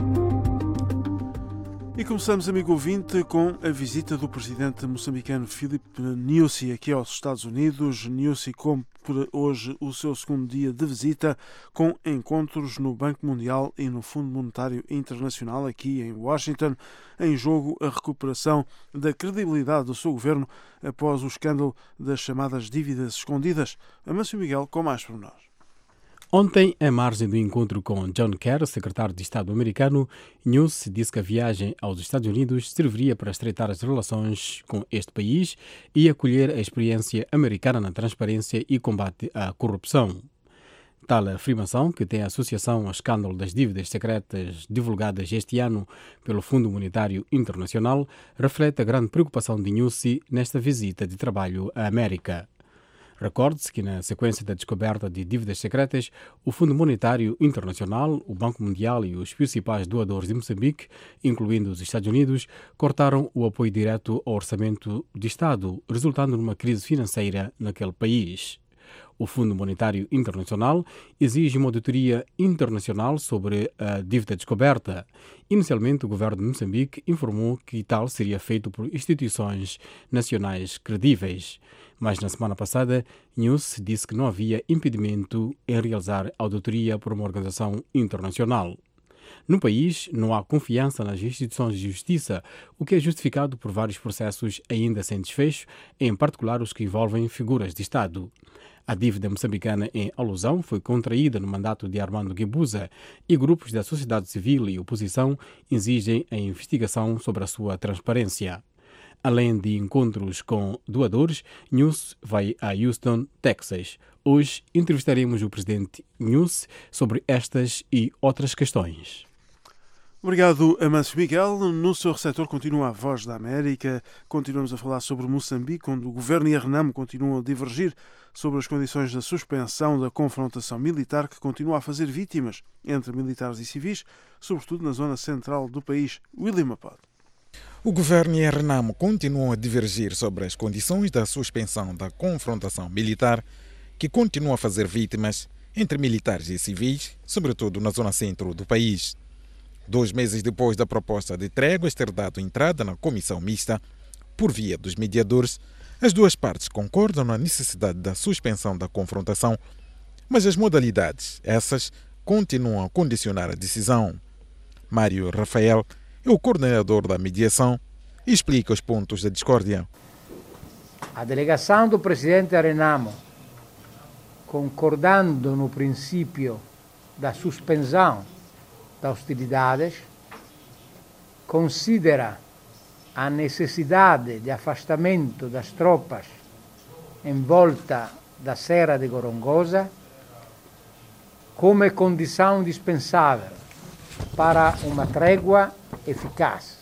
E começamos, amigo ouvinte, com a visita do presidente moçambicano Filipe Nyusi aqui aos Estados Unidos. Nyusi cumpre hoje o seu segundo dia de visita, com encontros no Banco Mundial e no Fundo Monetário Internacional aqui em Washington. Em jogo a recuperação da credibilidade do seu governo após o escândalo das chamadas dívidas escondidas. Amâncio Miguel com mais pormenores. Ontem, à margem do encontro com John Kerry, secretário de Estado americano, Nyusi disse que a viagem aos Estados Unidos serviria para estreitar as relações com este país e acolher a experiência americana na transparência e combate à corrupção. Tal afirmação, que tem associação ao escândalo das dívidas secretas divulgadas este ano pelo Fundo Monetário Internacional, reflete a grande preocupação de Nyusi nesta visita de trabalho à América. Recorde-se que, na sequência da descoberta de dívidas secretas, o Fundo Monetário Internacional, o Banco Mundial e os principais doadores de Moçambique, incluindo os Estados Unidos, cortaram o apoio direto ao orçamento de Estado, resultando numa crise financeira naquele país. O Fundo Monetário Internacional exige uma auditoria internacional sobre a dívida descoberta. Inicialmente, o governo de Moçambique informou que tal seria feito por instituições nacionais credíveis. Mas na semana passada, Nyusi disse que não havia impedimento em realizar auditoria por uma organização internacional. No país, não há confiança nas instituições de justiça, o que é justificado por vários processos ainda sem desfecho, em particular os que envolvem figuras de Estado. A dívida moçambicana em alusão foi contraída no mandato de Armando Guebuza e grupos da sociedade civil e oposição exigem a investigação sobre a sua transparência. Além de encontros com doadores, Nyusi vai a Houston, Texas. Hoje entrevistaremos o presidente Nyusi sobre estas e outras questões. Obrigado, Amâncio Miguel. No seu receptor continua a Voz da América. Continuamos a falar sobre Moçambique, onde o governo e a Renamo continuam a divergir sobre as condições da suspensão da confrontação militar que continua a fazer vítimas entre militares e civis, sobretudo na zona central do país. William Mapado. O governo e a Renamo continuam a divergir sobre as condições da suspensão da confrontação militar, que continua a fazer vítimas entre militares e civis, sobretudo na zona centro do país. Dois meses depois da proposta de tréguas ter dado entrada na comissão mista, por via dos mediadores, as duas partes concordam na necessidade da suspensão da confrontação, mas as modalidades, essas, continuam a condicionar a decisão. Mário Rafael é o coordenador da mediação e explica os pontos da discórdia. A delegação do presidente da Renamo, concordando no princípio da suspensão das hostilidades, considera a necessidade de afastamento das tropas em volta da Serra de Gorongosa como condição indispensável para uma trégua eficaz.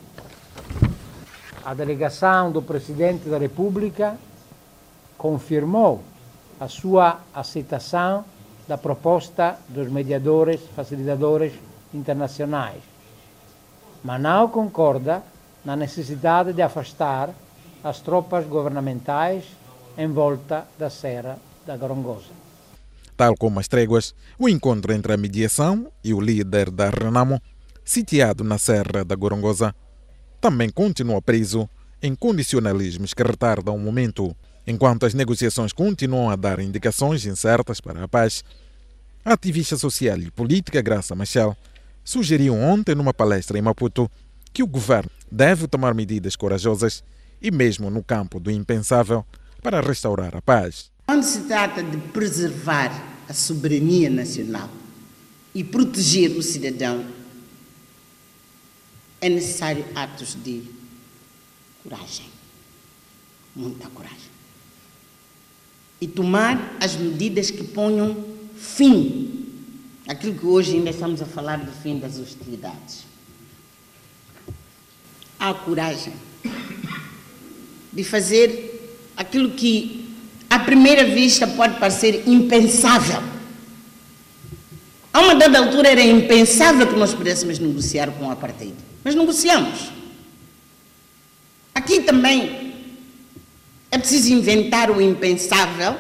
A delegação do Presidente da República confirmou a sua aceitação da proposta dos mediadores, facilitadores internacionais, mas não concorda na necessidade de afastar as tropas governamentais em volta da Serra da Gorongosa. Tal como as tréguas, o encontro entre a mediação e o líder da Renamo, sitiado na Serra da Gorongosa, também continua preso em condicionalismos que retardam o momento. Enquanto as negociações continuam a dar indicações incertas para a paz, a ativista social e política Graça Machel sugeriu ontem numa palestra em Maputo que o governo deve tomar medidas corajosas e mesmo no campo do impensável para restaurar a paz. Quando se trata de preservar a soberania nacional e proteger o cidadão, é necessário atos de coragem, muita coragem. E tomar as medidas que ponham fim àquilo que hoje ainda estamos a falar do fim das hostilidades. Há coragem de fazer aquilo que, à primeira vista, pode parecer impensável. A uma dada altura era impensável que nós pudéssemos negociar com o apartheid, mas negociamos. Aqui também é preciso inventar o impensável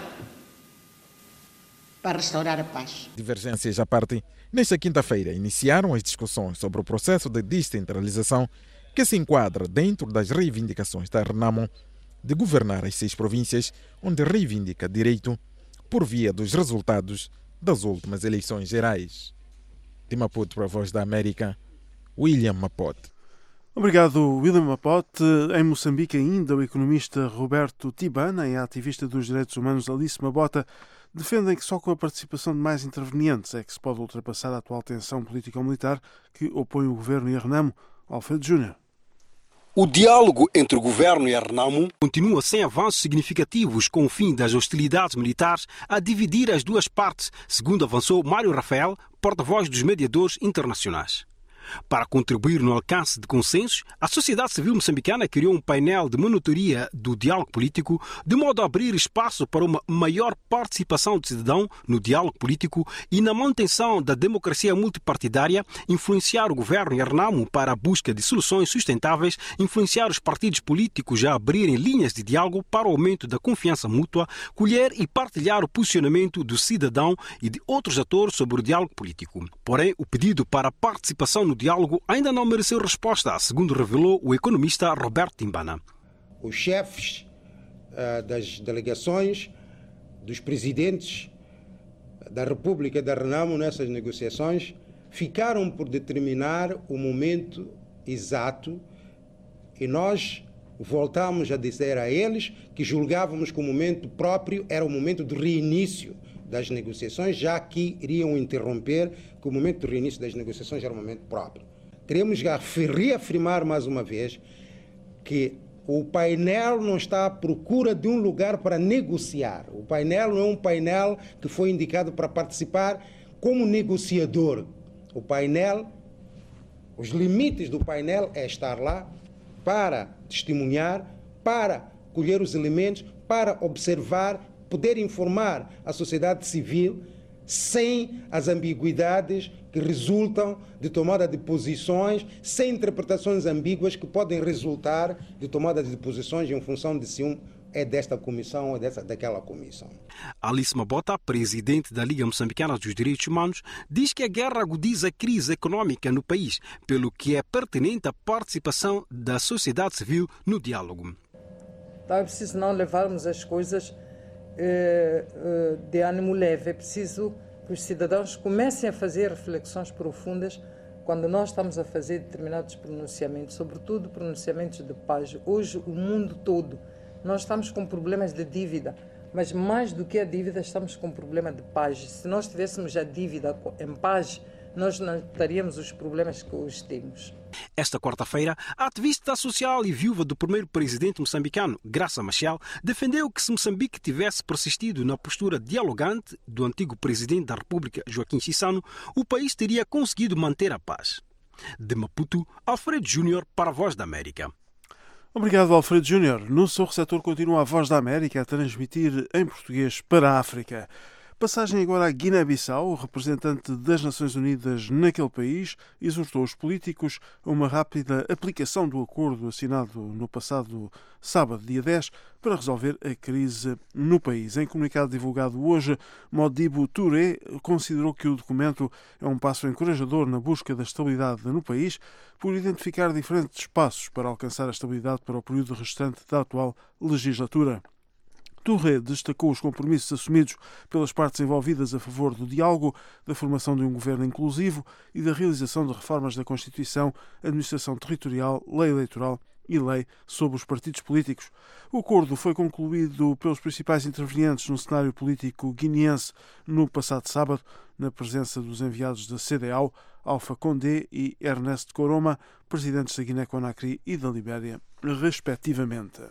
para restaurar a paz. Divergências à parte, nesta quinta-feira iniciaram as discussões sobre o processo de descentralização que se enquadra dentro das reivindicações da Renamo de governar as seis províncias, onde reivindica direito por via dos resultados das últimas eleições gerais. De Maputo para a Voz da América, William Mapote. Obrigado, William Mapote. Em Moçambique ainda, o economista Roberto Tibana e a ativista dos direitos humanos Alice Mabota defendem que só com a participação de mais intervenientes é que se pode ultrapassar a atual tensão político-militar que opõe o governo e a Renamo. Alfredo Júnior. O diálogo entre o governo e a Renamo continua sem avanços significativos com o fim das hostilidades militares a dividir as duas partes, segundo avançou Mário Rafael, porta-voz dos mediadores internacionais. Para contribuir no alcance de consensos, a sociedade civil moçambicana criou um painel de monitoria do diálogo político, de modo a abrir espaço para uma maior participação do cidadão no diálogo político e na manutenção da democracia multipartidária, influenciar o governo e a Renamo para a busca de soluções sustentáveis, influenciar os partidos políticos a abrirem linhas de diálogo para o aumento da confiança mútua, colher e partilhar o posicionamento do cidadão e de outros atores sobre o diálogo político. Porém, o pedido para a participação no diálogo ainda não mereceu resposta, segundo revelou o economista Roberto Timbana. Os chefes uh, das delegações, dos presidentes da República e da Renamo nessas negociações ficaram por determinar o momento exato e nós voltamos a dizer a eles que julgávamos que o momento próprio era o momento do reinício das negociações, já que iriam interromper, que o momento do reinício das negociações era o momento próprio. Queremos reafirmar mais uma vez que o painel não está à procura de um lugar para negociar. O painel não é um painel que foi indicado para participar como negociador. O painel, os limites do painel é estar lá para testemunhar, para colher os elementos, para observar, poder informar a sociedade civil sem as ambiguidades que resultam de tomada de posições, sem interpretações ambíguas que podem resultar de tomada de posições em função de se um é desta comissão ou é dessa, daquela comissão. Alice Mabota, presidente da Liga Moçambicana dos Direitos Humanos, diz que a guerra agudiza a crise econômica no país, pelo que é pertinente a participação da sociedade civil no diálogo. Então é preciso não levarmos as coisas de ânimo leve. É preciso que os cidadãos comecem a fazer reflexões profundas quando nós estamos a fazer determinados pronunciamentos, sobretudo pronunciamentos de paz. Hoje, o mundo todo, nós estamos com problemas de dívida. Mas mais do que a dívida, estamos com um problema de paz. Se nós tivéssemos a dívida em paz, nós não teríamos os problemas que hoje temos. Esta quarta-feira, a ativista social e viúva do primeiro presidente moçambicano, Graça Machel, defendeu que se Moçambique tivesse persistido na postura dialogante do antigo presidente da República, Joaquim Chissano, o país teria conseguido manter a paz. De Maputo, Alfredo Júnior para a Voz da América. Obrigado, Alfredo Júnior. No seu receptor continua a Voz da América a transmitir em português para a África. Passagem agora à Guiné-Bissau. O representante das Nações Unidas naquele país exortou os políticos a uma rápida aplicação do acordo assinado no passado sábado, dia dez, para resolver a crise no país. Em comunicado divulgado hoje, Modibo Touré considerou que o documento é um passo encorajador na busca da estabilidade no país, por identificar diferentes passos para alcançar a estabilidade para o período restante da atual legislatura. Touré destacou os compromissos assumidos pelas partes envolvidas a favor do diálogo, da formação de um governo inclusivo e da realização de reformas da Constituição, administração territorial, lei eleitoral e lei sobre os partidos políticos. O acordo foi concluído pelos principais intervenientes no cenário político guineense no passado sábado, na presença dos enviados da C D A O, Alpha Condé e Ernest Koroma, presidentes da Guiné-Conakry e da Libéria, respectivamente.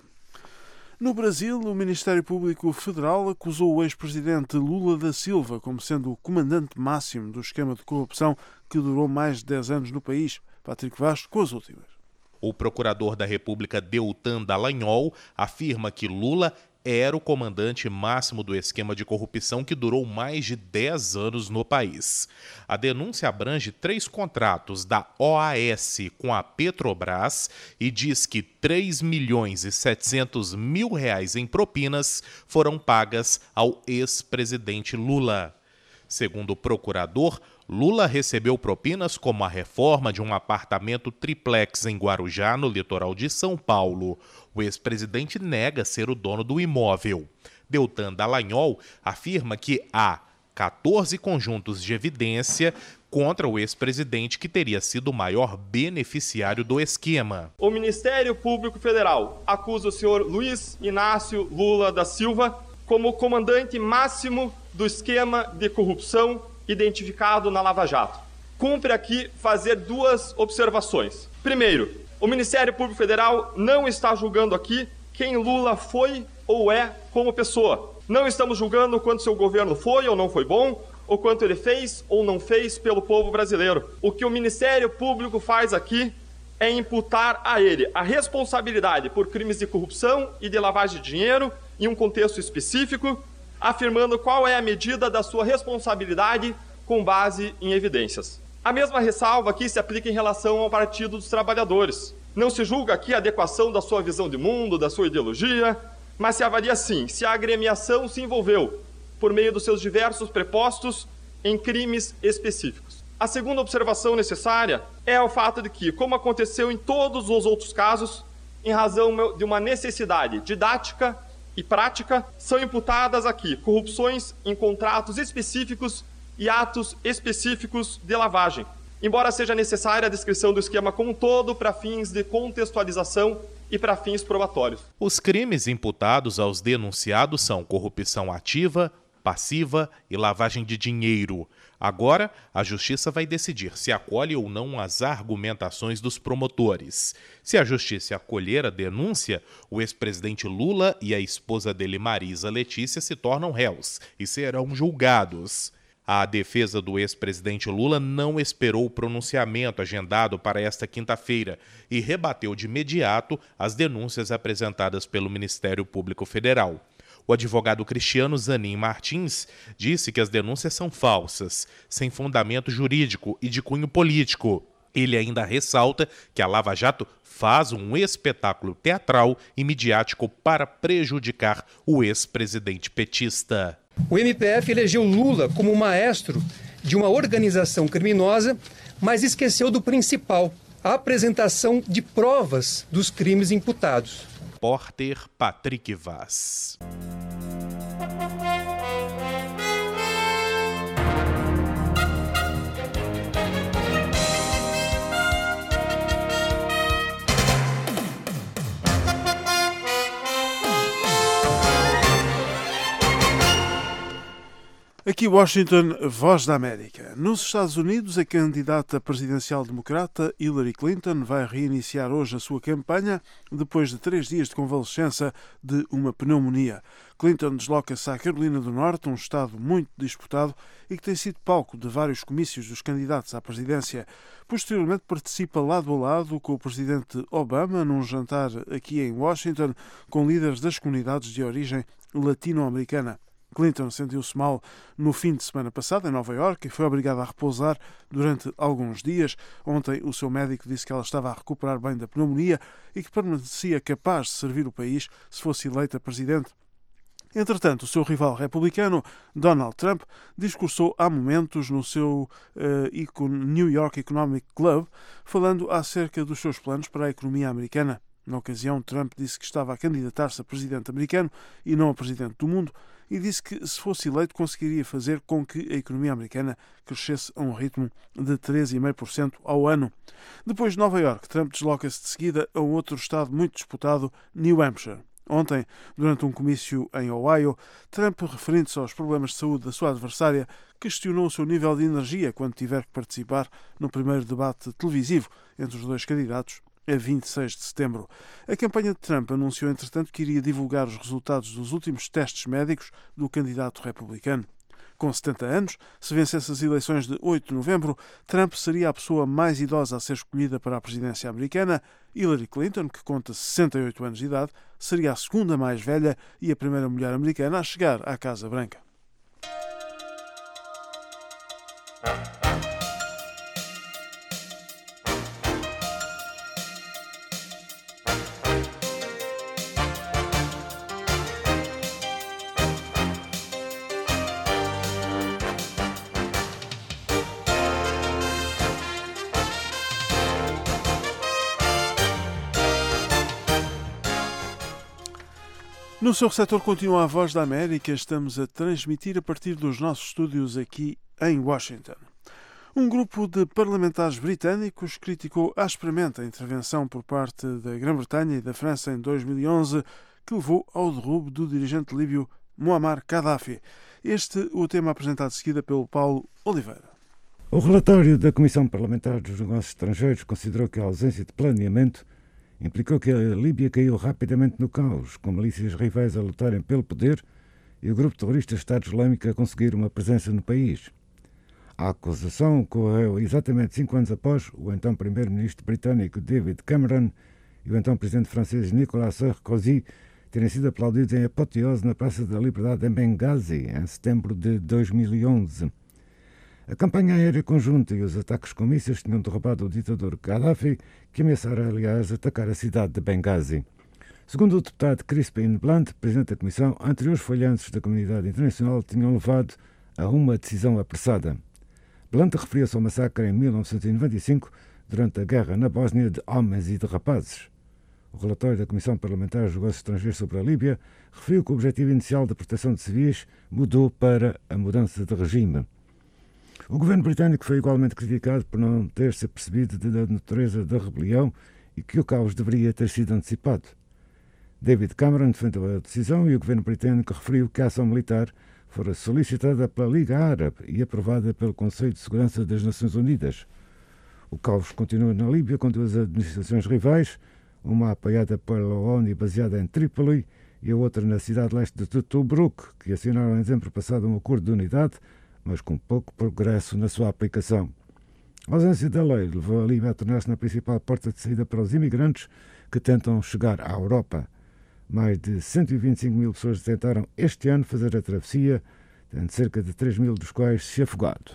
No Brasil, o Ministério Público Federal acusou o ex-presidente Lula da Silva como sendo o comandante máximo do esquema de corrupção que durou mais de dez anos no país. Patrick Vaz com as últimas. O procurador da República, Deltan Dallagnol, afirma que Lula era o comandante máximo do esquema de corrupção que durou mais de dez anos no país. A denúncia abrange três contratos da O A S com a Petrobras e diz que três milhões e setecentos mil reais em propinas foram pagas ao ex-presidente Lula. Segundo o procurador, Lula recebeu propinas como a reforma de um apartamento triplex em Guarujá, no litoral de São Paulo. O ex-presidente nega ser o dono do imóvel. Deltan Dallagnol afirma que há quatorze conjuntos de evidência contra o ex-presidente, que teria sido o maior beneficiário do esquema. O Ministério Público Federal acusa o senhor Luiz Inácio Lula da Silva como comandante máximo do esquema de corrupção identificado na Lava Jato. Cumpre aqui fazer duas observações. Primeiro, o Ministério Público Federal não está julgando aqui quem Lula foi ou é como pessoa. Não estamos julgando quanto seu governo foi ou não foi bom, ou quanto ele fez ou não fez pelo povo brasileiro. O que o Ministério Público faz aqui é imputar a ele a responsabilidade por crimes de corrupção e de lavagem de dinheiro em um contexto específico, afirmando qual é a medida da sua responsabilidade com base em evidências. A mesma ressalva aqui se aplica em relação ao Partido dos Trabalhadores. Não se julga aqui a adequação da sua visão de mundo, da sua ideologia, mas se avalia sim se a agremiação se envolveu, por meio dos seus diversos prepostos, em crimes específicos. A segunda observação necessária é o fato de que, como aconteceu em todos os outros casos, em razão de uma necessidade didática e prática, são imputadas aqui corrupções em contratos específicos e atos específicos de lavagem, embora seja necessária a descrição do esquema como um todo para fins de contextualização e para fins probatórios. Os crimes imputados aos denunciados são corrupção ativa, passiva e lavagem de dinheiro. Agora, a Justiça vai decidir se acolhe ou não as argumentações dos promotores. Se a Justiça acolher a denúncia, o ex-presidente Lula e a esposa dele, Marisa Letícia, se tornam réus e serão julgados. A defesa do ex-presidente Lula não esperou o pronunciamento agendado para esta quinta-feira e rebateu de imediato as denúncias apresentadas pelo Ministério Público Federal. O advogado Cristiano Zanin Martins disse que as denúncias são falsas, sem fundamento jurídico e de cunho político. Ele ainda ressalta que a Lava Jato faz um espetáculo teatral e midiático para prejudicar o ex-presidente petista. O M P F elegeu Lula como maestro de uma organização criminosa, mas esqueceu do principal, a apresentação de provas dos crimes imputados. Repórter Patrick Vaz. Aqui Washington, Voz da América. Nos Estados Unidos, a candidata presidencial democrata Hillary Clinton vai reiniciar hoje a sua campanha depois de três dias de convalescença de uma pneumonia. Clinton desloca-se à Carolina do Norte, um estado muito disputado e que tem sido palco de vários comícios dos candidatos à presidência. Posteriormente participa lado a lado com o presidente Obama num jantar aqui em Washington com líderes das comunidades de origem latino-americana. Clinton sentiu-se mal no fim de semana passado em Nova Iorque e foi obrigada a repousar durante alguns dias. Ontem o seu médico disse que ela estava a recuperar bem da pneumonia e que permanecia capaz de servir o país se fosse eleita presidente. Entretanto, o seu rival republicano, Donald Trump, discursou há momentos no seu uh, New York Economic Club, falando acerca dos seus planos para a economia americana. Na ocasião, Trump disse que estava a candidatar-se a presidente americano e não a presidente do mundo, e disse que, se fosse eleito, conseguiria fazer com que a economia americana crescesse a um ritmo de três vírgula cinco por cento ao ano. Depois de Nova Iorque, Trump desloca-se de seguida a um outro estado muito disputado, New Hampshire. Ontem, durante um comício em Ohio, Trump, referindo-se aos problemas de saúde da sua adversária, questionou o seu nível de energia quando tiver que participar no primeiro debate televisivo entre os dois candidatos, a vinte e seis de setembro. A campanha de Trump anunciou, entretanto, que iria divulgar os resultados dos últimos testes médicos do candidato republicano. Com setenta anos, se vencesse as eleições de oito de novembro, Trump seria a pessoa mais idosa a ser escolhida para a presidência americana. Hillary Clinton, que conta sessenta e oito anos de idade, seria a segunda mais velha e a primeira mulher americana a chegar à Casa Branca. No seu receptor continua a Voz da América, estamos a transmitir a partir dos nossos estúdios aqui em Washington. Um grupo de parlamentares britânicos criticou asperamente a intervenção por parte da Grã-Bretanha e da França em dois mil e onze, que levou ao derrubo do dirigente líbio Muammar Gaddafi. Este o tema apresentado de seguida pelo Paulo Oliveira. O relatório da Comissão Parlamentar dos Negócios Estrangeiros considerou que a ausência de planeamento implicou que a Líbia caiu rapidamente no caos, com milícias rivais a lutarem pelo poder e o grupo terrorista Estado Islâmico a conseguir uma presença no país. A acusação ocorreu exatamente cinco anos após o então primeiro-ministro britânico David Cameron e o então presidente francês Nicolas Sarkozy terem sido aplaudidos em apoteose na Praça da Liberdade em Benghazi, em setembro de dois mil e onze. A campanha aérea conjunta e os ataques com mísseis tinham derrubado o ditador Gaddafi, que ameaçara, aliás, atacar a cidade de Benghazi. Segundo o deputado Crispin Blunt, presidente da Comissão, anteriores falhanços da comunidade internacional tinham levado a uma decisão apressada. Blunt referiu-se ao massacre em mil novecentos e noventa e cinco, durante a guerra na Bósnia de homens e de rapazes. O relatório da Comissão Parlamentar dos Negócios Estrangeiros sobre a Líbia referiu que o objetivo inicial da proteção de civis mudou para a mudança de regime. O governo britânico foi igualmente criticado por não ter se apercebido da natureza da rebelião e que o caos deveria ter sido antecipado. David Cameron defendeu a decisão e o governo britânico referiu que a ação militar fora solicitada pela Liga Árabe e aprovada pelo Conselho de Segurança das Nações Unidas. O caos continua na Líbia com duas administrações rivais, uma apoiada pela ONU e baseada em Trípoli e a outra na cidade leste de Tobruk, que assinaram em dezembro passado um acordo de unidade, mas com pouco progresso na sua aplicação. A ausência da lei levou a Líbia a tornar-se na principal porta de saída para os imigrantes que tentam chegar à Europa. Mais de cento e vinte e cinco mil pessoas tentaram este ano fazer a travessia, tendo cerca de três mil dos quais se afogado.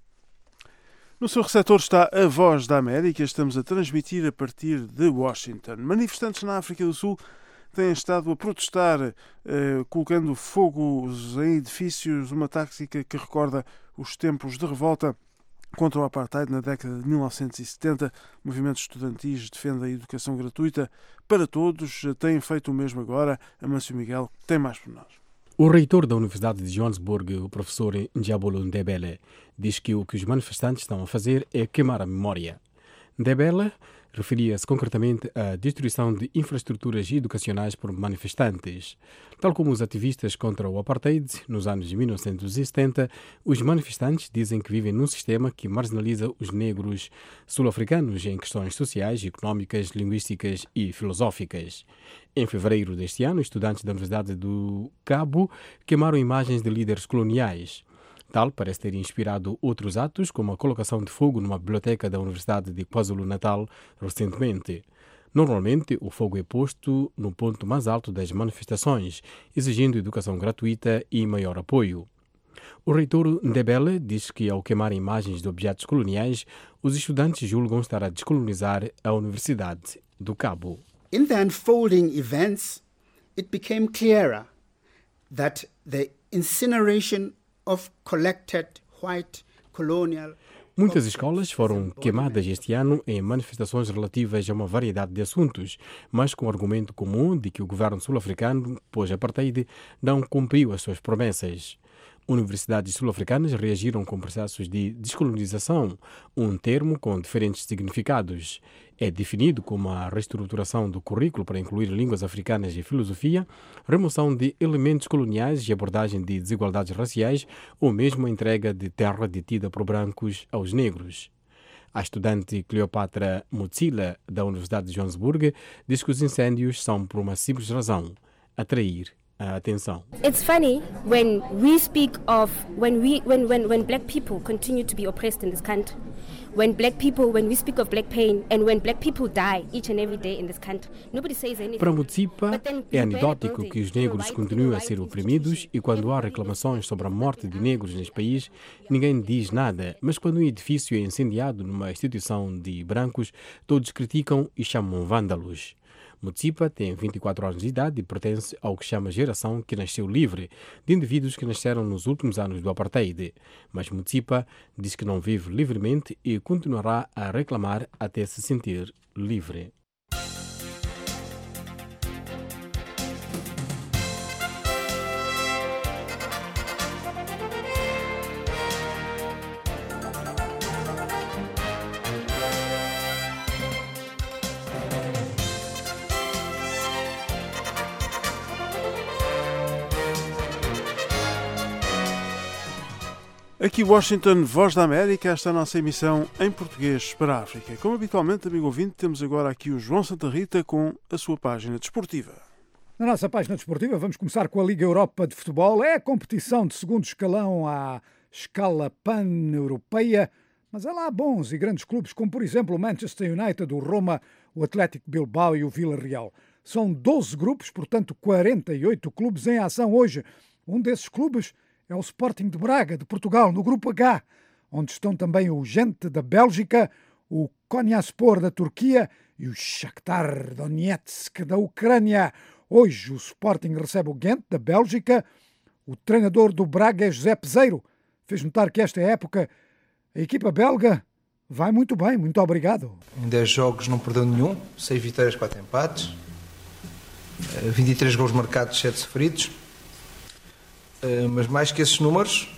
No seu receptor está a Voz da América. Estamos a transmitir a partir de Washington. Manifestantes na África do Sul têm estado a protestar, eh, colocando fogos em edifícios, uma tática que recorda os tempos de revolta contra o apartheid na década de mil novecentos e setenta. Movimentos estudantis defendem a educação gratuita para todos. Têm feito o mesmo agora. Amâncio Miguel tem mais por nós. O reitor da Universidade de Johannesburg, o professor Njabolo Ndebele, diz que o que os manifestantes estão a fazer é queimar a memória. Ndebele Referia-se concretamente à destruição de infraestruturas educacionais por manifestantes. Tal como os ativistas contra o apartheid, nos anos de mil novecentos e setenta, os manifestantes dizem que vivem num sistema que marginaliza os negros sul-africanos em questões sociais, económicas, linguísticas e filosóficas. Em fevereiro deste ano, estudantes da Universidade do Cabo queimaram imagens de líderes coloniais. Tal parece ter inspirado outros atos, como a colocação de fogo numa biblioteca da Universidade de KwaZulu-Natal recentemente. Normalmente, o fogo é posto no ponto mais alto das manifestações, exigindo educação gratuita e maior apoio. O reitor Ndebele diz que, ao queimar imagens de objetos coloniais, os estudantes julgam estar a descolonizar a Universidade do Cabo. In the unfolding events, it became clearer that the incineration of collected white colonial. Muitas escolas foram queimadas este ano em manifestações relativas a uma variedade de assuntos, mas com o argumento comum de que o governo sul-africano, pós-apartheid, não cumpriu as suas promessas. Universidades sul-africanas reagiram com processos de descolonização, um termo com diferentes significados. É definido como a reestruturação do currículo para incluir línguas africanas e filosofia, remoção de elementos coloniais e abordagem de desigualdades raciais ou mesmo a entrega de terra detida por brancos aos negros. A estudante Cleopatra Mutsila, da Universidade de Johannesburg, diz que os incêndios são por uma simples razão: atrair a atenção. It's funny when we speak of when we when when when black people continue to be oppressed in this country. When black people, when we speak of black pain and when black people die each and every day in this country, nobody says anything. Para Mutsipa, é anedótico que os negros continuem a ser oprimidos e quando há reclamações sobre a morte de negros neste país, ninguém diz nada. Mas quando um edifício é incendiado numa instituição de brancos, todos criticam e chamam vândalos. Mutsipa tem vinte e quatro anos de idade e pertence ao que chama geração que nasceu livre, de indivíduos que nasceram nos últimos anos do apartheid. Mas Mutsipa diz que não vive livremente e continuará a reclamar até se sentir livre. Aqui Washington, Voz da América, esta é a nossa emissão em português para a África. Como habitualmente, amigo ouvinte, temos agora aqui o João Santa Rita com a sua página desportiva. Na nossa página desportiva vamos começar com a Liga Europa de Futebol. É a competição de segundo escalão à escala pan-europeia, mas há lá bons e grandes clubes, como por exemplo o Manchester United, o Roma, o Atlético Bilbao e o Villarreal. São doze grupos, portanto quarenta e oito clubes em ação hoje. Um desses clubes é o Sporting de Braga, de Portugal, no grupo H, onde estão também o Gent da Bélgica, o Konyaspor da Turquia e o Shakhtar Donetsk da Ucrânia. Hoje o Sporting recebe o Gent da Bélgica. O treinador do Braga é José Peseiro. Fez notar que esta época a equipa belga vai muito bem. Muito obrigado. Em dez jogos não perdeu nenhum, seis vitórias, quatro empates, vinte e três gols marcados, sete sofridos. Uh, mas mais que esses números,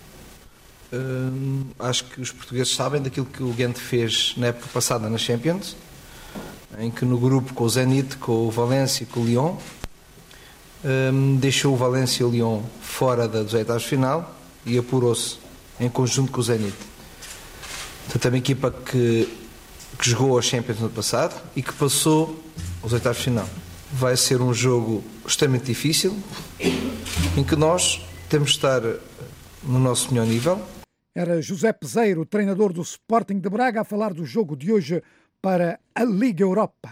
uh, acho que os portugueses sabem daquilo que o Gent fez na época passada na Champions, em que no grupo com o Zenit, com o Valência e com o Lyon, um, deixou o Valência e o Lyon fora da, dos oitavos de final e apurou-se em conjunto com o Zenit. Portanto, é uma equipa que, que jogou a Champions no ano passado e que passou aos oitavos de final. Vai ser um jogo extremamente difícil, em que nós temos de estar no nosso melhor nível. Era José Peseiro, treinador do Sporting de Braga, a falar do jogo de hoje para a Liga Europa.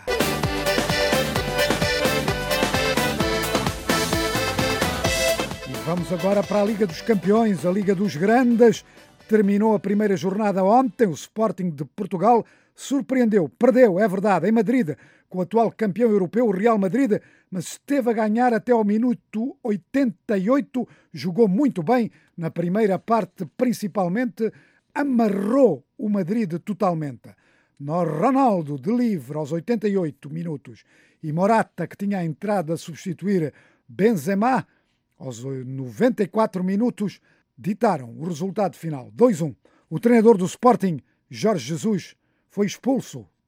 E vamos agora para a Liga dos Campeões, a Liga dos Grandes. Terminou a primeira jornada ontem, o Sporting de Portugal surpreendeu, perdeu, é verdade, em Madrid, com o atual campeão europeu, o Real Madrid, mas esteve a ganhar até ao minuto oitenta e oito, jogou muito bem na primeira parte, principalmente, amarrou o Madrid totalmente. No Ronaldo, de livre, aos oitenta e oito minutos, e Morata, que tinha a entrada a substituir Benzema, aos noventa e quatro minutos, ditaram o resultado final, dois a um. O treinador do Sporting, Jorge Jesus, foi expulso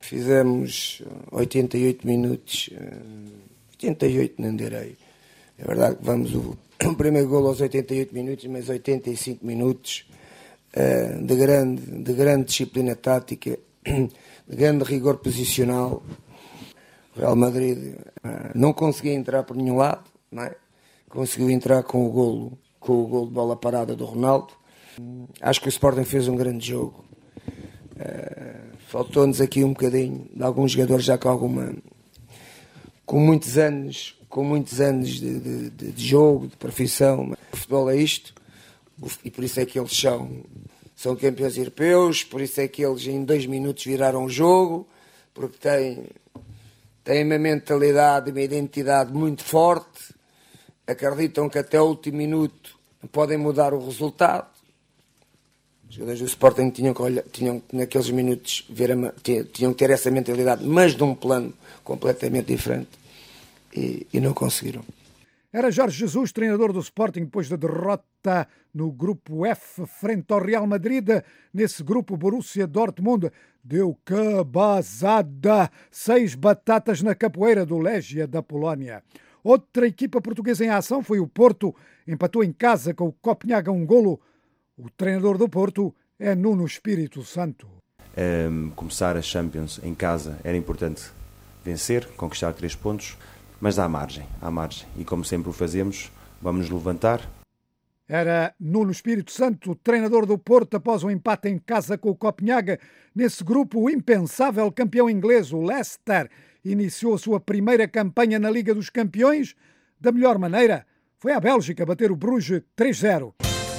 Fizemos oitenta e oito minutos, oitenta e oito não direi. É verdade que vamos o, o primeiro golo aos oitenta e oito minutos, mas oitenta e cinco minutos de grande, de grande disciplina tática, de grande rigor posicional. O Real Madrid não conseguia entrar por nenhum lado, não é? Conseguiu entrar com o golo, com o golo de bola parada do Ronaldo. Acho que o Sporting fez um grande jogo. Uh, faltou-nos aqui um bocadinho de alguns jogadores já com alguma, com muitos anos, com muitos anos de, de, de, de jogo, de profissão. O futebol é isto, e por isso é que eles são, são campeões europeus, por isso é que eles em dois minutos viraram o jogo, porque têm, têm uma mentalidade, uma identidade muito forte, acreditam que até o último minuto podem mudar o resultado. Os jogadores do Sporting tinham que, olhar, tinham que naqueles minutos ver a, tinham que ter essa mentalidade, mas de um plano completamente diferente, e, e não conseguiram. Era Jorge Jesus, treinador do Sporting, depois da derrota no grupo F frente ao Real Madrid. Nesse grupo, Borussia Dortmund deu cabazada, seis batatas na capoeira do Legia da Polónia. Outra equipa portuguesa em ação foi o Porto, empatou em casa com o Copenhaga um golo. O treinador do Porto é Nuno Espírito Santo. Um, começar a Champions em casa era importante vencer, conquistar três pontos, mas há margem, há margem. E como sempre o fazemos, vamos nos levantar. Era Nuno Espírito Santo, treinador do Porto, após um empate em casa com o Copenhaga. Nesse grupo, o impensável campeão inglês, o Leicester, iniciou a sua primeira campanha na Liga dos Campeões. Da melhor maneira, foi à Bélgica bater o Bruges três zero.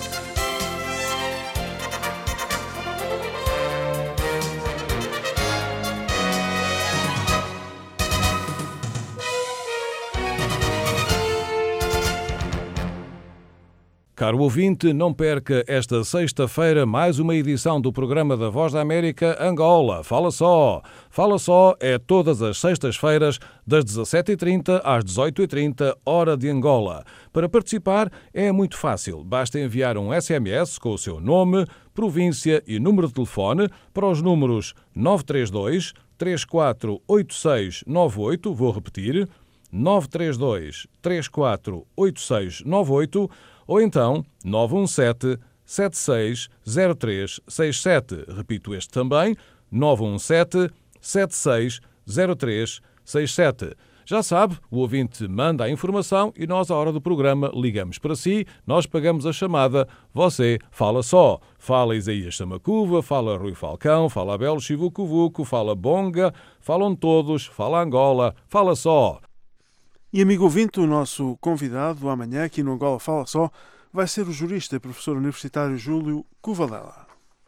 Caro ouvinte, não perca esta sexta-feira mais uma edição do programa da Voz da América Angola. Fala só! Fala só é todas as sextas-feiras, das dezassete e trinta às dezoito e trinta, hora de Angola. Para participar é muito fácil. Basta enviar um S M S com o seu nome, província e número de telefone para os números nove três dois, três quatro oito seis nove oito, vou repetir, nove três dois, três quatro oito seis nove oito, ou então nove um sete, sete seis zero três seis sete. Repito este também, nove um sete, sete seis zero três seis sete. Já sabe, o ouvinte manda a informação e nós, à hora do programa, ligamos para si, nós pagamos a chamada, você fala só. Fala Isaías Samacuva, fala Rui Falcão, fala Abel Chivucuvuco, fala Bonga, falam todos, fala Angola, fala só. E amigo ouvinte, o nosso convidado amanhã aqui no Angola Fala Só vai ser o jurista e professor universitário Júlio Covalela.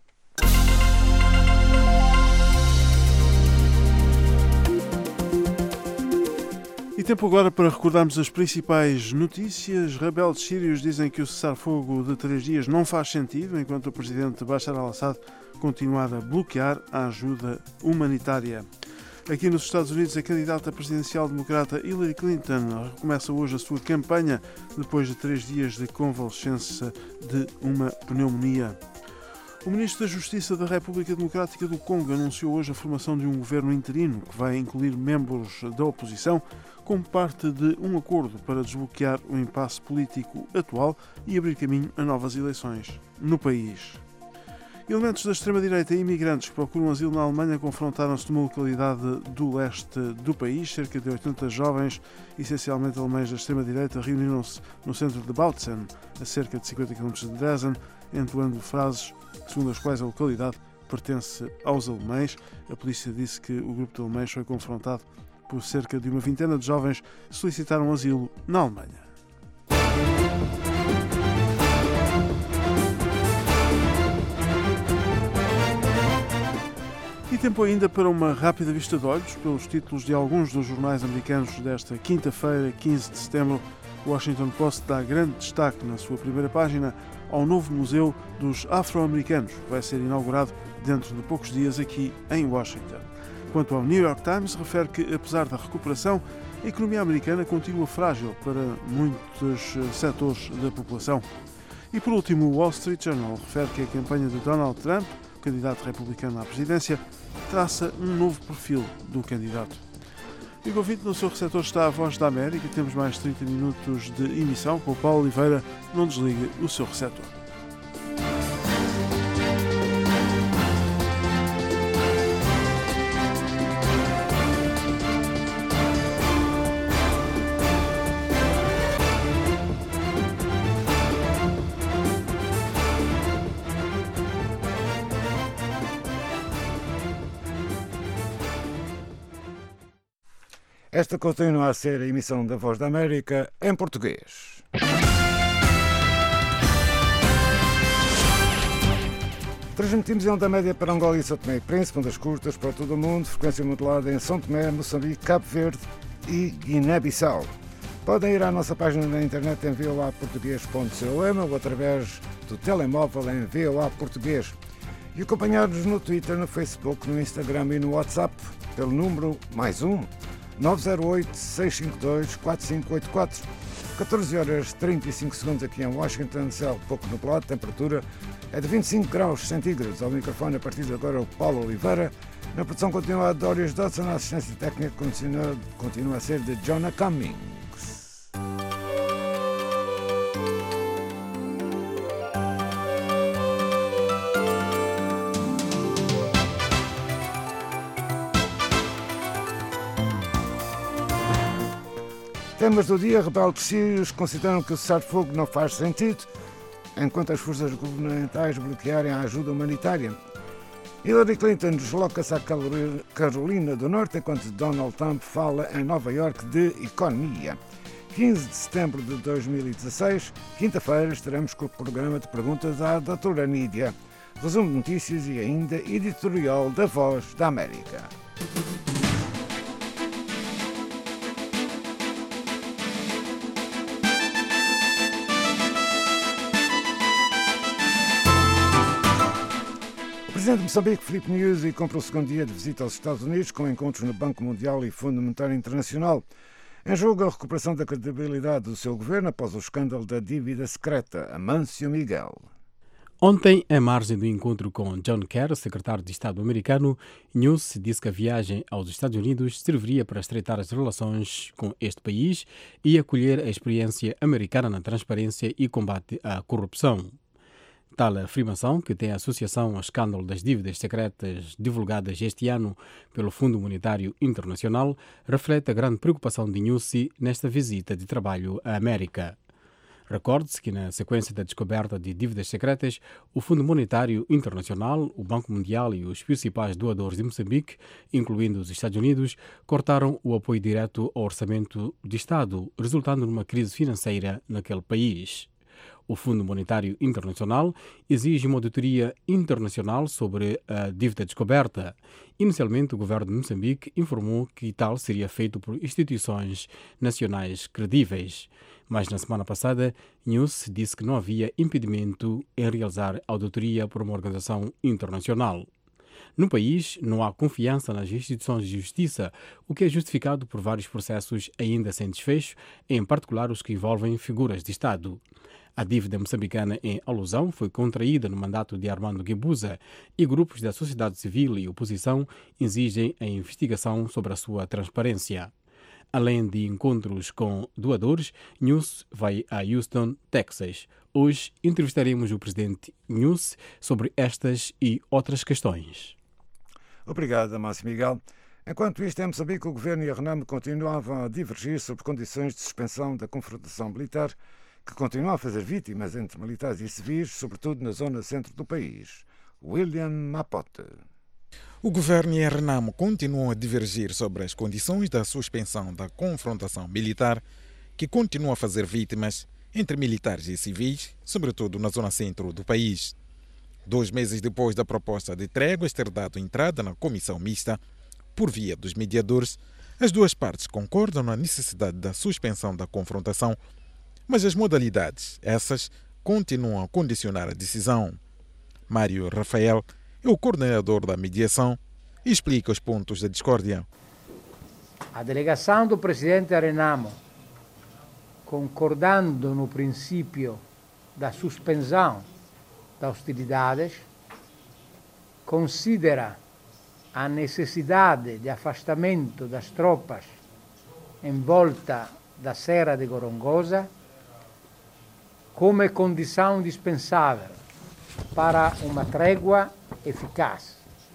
E tempo agora para recordarmos as principais notícias. Rebeldes sírios dizem que o cessar-fogo de três dias não faz sentido enquanto o presidente Bashar al-Assad continuar a bloquear a ajuda humanitária. Aqui nos Estados Unidos, a candidata presidencial democrata Hillary Clinton recomeça hoje a sua campanha depois de três dias de convalescença de uma pneumonia. O Ministro da Justiça da República Democrática do Congo anunciou hoje a formação de um governo interino que vai incluir membros da oposição como parte de um acordo para desbloquear o impasse político atual e abrir caminho a novas eleições no país. Elementos da extrema-direita e imigrantes que procuram asilo na Alemanha confrontaram-se numa localidade do leste do país. Cerca de oitenta jovens, essencialmente alemães da extrema-direita, reuniram-se no centro de Bautzen, a cerca de cinquenta quilómetros de Dresden, entoando frases segundo as quais a localidade pertence aos alemães. A polícia disse que o grupo de alemães foi confrontado por cerca de uma vintena de jovens que solicitaram asilo na Alemanha. E tempo ainda para uma rápida vista de olhos pelos títulos de alguns dos jornais americanos desta quinta-feira, quinze de setembro. O Washington Post dá grande destaque na sua primeira página ao novo Museu dos Afro-Americanos, que vai ser inaugurado dentro de poucos dias aqui em Washington. Quanto ao New York Times, refere que, apesar da recuperação, a economia americana continua frágil para muitos setores da população. E por último, o Wall Street Journal refere que a campanha de Donald Trump, candidato republicano à presidência, traça um novo perfil do candidato. E o convite no seu receptor está a Voz da América. Temos mais trinta minutos de emissão com o Paulo Oliveira. Não desligue o seu receptor. Esta continua a ser a emissão da Voz da América em português. Transmitimos em onda média para Angola e São Tomé e Príncipe, ondas curtas para todo o mundo, frequência modulada em São Tomé, Moçambique, Cabo Verde e Guiné-Bissau. Podem ir à nossa página na internet em v o a português ponto com ou através do telemóvel em V O A Português. E acompanhar-nos no Twitter, no Facebook, no Instagram e no WhatsApp pelo número mais um nove zero oito, seis cinco dois, quatro cinco oito quatro. catorze horas e trinta e cinco segundos aqui em Washington, céu pouco nublado, temperatura é de vinte e cinco graus centígrados. Ao microfone, a partir de agora, o Paulo Oliveira. Na produção continua a Dorius Dodson, a assistência técnica continua, continua a ser de Jonah Cummings. Temas do dia: rebeldes sírios consideram que o cessar-fogo não faz sentido, enquanto as forças governamentais bloquearem a ajuda humanitária. Hillary Clinton desloca-se à Carolina do Norte, enquanto Donald Trump fala em Nova Iorque de economia. quinze de setembro de dois mil e dezasseis, quinta-feira, estaremos com o programa de perguntas à doutora Nídia. Resumo de notícias e ainda editorial da Voz da América. O presidente de Moçambique, Filipe Nyusi, cumpre o segundo dia de visita aos Estados Unidos, com encontros no Banco Mundial e Fundo Monetário Internacional. Em jogo, a recuperação da credibilidade do seu governo após o escândalo da dívida secreta. Amâncio Miguel. Ontem, à margem do encontro com John Kerry, secretário de Estado americano, Nyusi disse que a viagem aos Estados Unidos serviria para estreitar as relações com este país e acolher a experiência americana na transparência e combate à corrupção. Tal afirmação, que tem associação ao escândalo das dívidas secretas divulgadas este ano pelo Fundo Monetário Internacional, reflete a grande preocupação de Nyusi nesta visita de trabalho à América. Recorde-se que, na sequência da descoberta de dívidas secretas, o Fundo Monetário Internacional, o Banco Mundial e os principais doadores de Moçambique, incluindo os Estados Unidos, cortaram o apoio direto ao orçamento de Estado, resultando numa crise financeira naquele país. O Fundo Monetário Internacional exige uma auditoria internacional sobre a dívida descoberta. Inicialmente, o governo de Moçambique informou que tal seria feito por instituições nacionais credíveis. Mas na semana passada, Nyusi disse que não havia impedimento em realizar a auditoria por uma organização internacional. No país, não há confiança nas instituições de justiça, o que é justificado por vários processos ainda sem desfecho, em particular os que envolvem figuras de Estado. A dívida moçambicana em alusão foi contraída no mandato de Armando Guebuza e grupos da sociedade civil e oposição exigem a investigação sobre a sua transparência. Além de encontros com doadores, Nyusi vai a Houston, Texas. Hoje entrevistaremos o presidente Nyusi sobre estas e outras questões. Obrigado, Amâncio Miguel. Enquanto isto, em Moçambique, o governo e a RENAM continuavam a divergir sobre condições de suspensão da confrontação militar, que continua a fazer vítimas entre militares e civis, sobretudo na zona centro do país. William Mapote. O governo e a RENAM continuam a divergir sobre as condições da suspensão da confrontação militar, que continua a fazer vítimas entre militares e civis, sobretudo na zona centro do país. Dois meses depois da proposta de tréguas ter dado entrada na comissão mista, por via dos mediadores, as duas partes concordam na necessidade da suspensão da confrontação, mas as modalidades, essas, continuam a condicionar a decisão. Mário Rafael é o coordenador da mediação e explica os pontos da discórdia. A delegação do presidente Renamo, concordando no princípio da suspensão das hostilidades, considera a necessidade de afastamento das tropas em volta da Serra de Gorongosa come condição indispensável para uma trégua eficaz.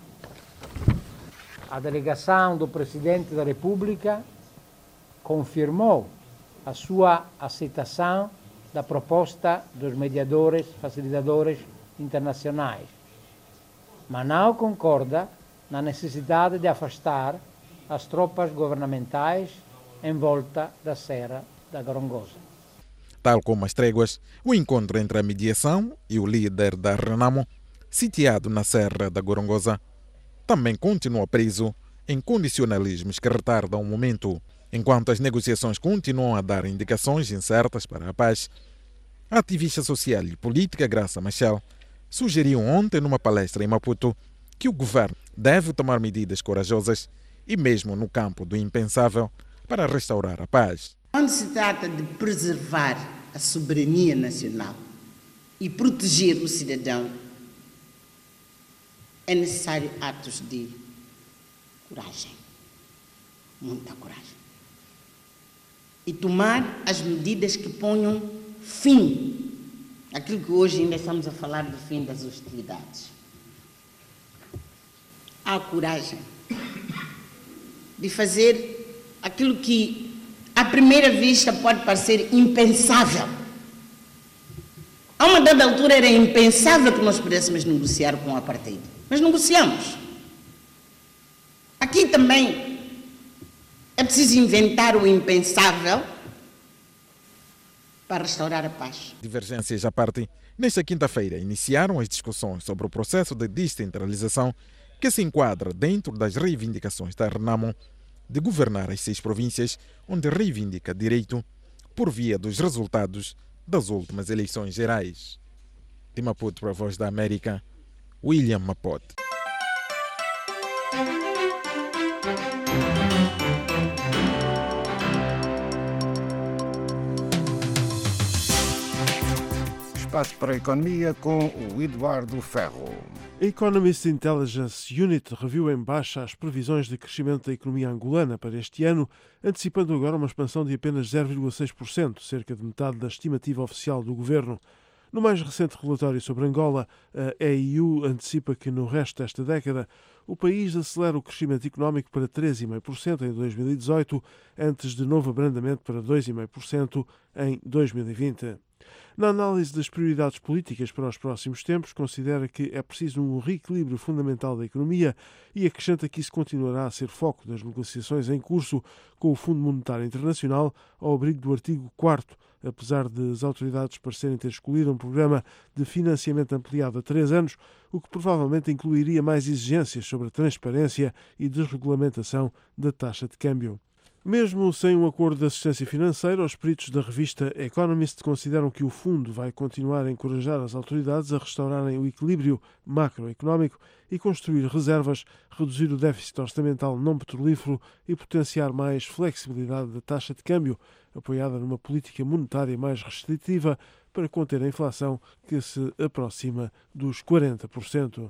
A delegação do Presidente da República confirmou a sua aceitação da proposta dos mediadores, facilitadores internacionais, mas não concorda na necessidade de afastar as tropas governamentais em volta da Serra da Gorongosa. Tal como as tréguas, o encontro entre a mediação e o líder da Renamo, sitiado na Serra da Gorongosa, também continua preso em condicionalismos que retardam o momento. Enquanto as negociações continuam a dar indicações incertas para a paz, a ativista social e política Graça Machel sugeriu ontem numa palestra em Maputo que o governo deve tomar medidas corajosas e mesmo no campo do impensável para restaurar a paz. Quando se trata de preservar a soberania nacional e proteger o cidadão, é necessário atos de coragem, muita coragem. E tomar as medidas que ponham fim àquilo que hoje ainda estamos a falar do fim das hostilidades. Há a coragem de fazer aquilo que à primeira vista pode parecer impensável. A uma dada altura era impensável que nós pudéssemos negociar com o apartheid. Mas negociamos. Aqui também é preciso inventar o impensável para restaurar a paz. Divergências à parte, nesta quinta-feira iniciaram as discussões sobre o processo de descentralização que se enquadra dentro das reivindicações da Renamo de governar as seis províncias, onde reivindica direito por via dos resultados das últimas eleições gerais. De Maputo para a Voz da América, William Mapote. Espaço para a economia com o Eduardo Ferro. A Economist Intelligence Unit reviu em baixa as previsões de crescimento da economia angolana para este ano, antecipando agora uma expansão de apenas zero vírgula seis por cento, cerca de metade da estimativa oficial do governo. No mais recente relatório sobre Angola, a E I U antecipa que no resto desta década o país acelera o crescimento económico para três vírgula cinco por cento em dois mil e dezoito, antes de novo abrandamento para dois vírgula cinco por cento em dois mil e vinte. Na análise das prioridades políticas para os próximos tempos, considera que é preciso um reequilíbrio fundamental da economia e acrescenta que isso continuará a ser foco das negociações em curso com o Fundo Monetário Internacional ao abrigo do artigo quarto, apesar de as autoridades parecerem ter escolhido um programa de financiamento ampliado a três anos, o que provavelmente incluiria mais exigências sobre a transparência e desregulamentação da taxa de câmbio. Mesmo sem um acordo de assistência financeira, os peritos da revista Economist consideram que o fundo vai continuar a encorajar as autoridades a restaurarem o equilíbrio macroeconómico e construir reservas, reduzir o déficit orçamental não petrolífero e potenciar mais flexibilidade da taxa de câmbio, apoiada numa política monetária mais restritiva para conter a inflação que se aproxima dos quarenta por cento.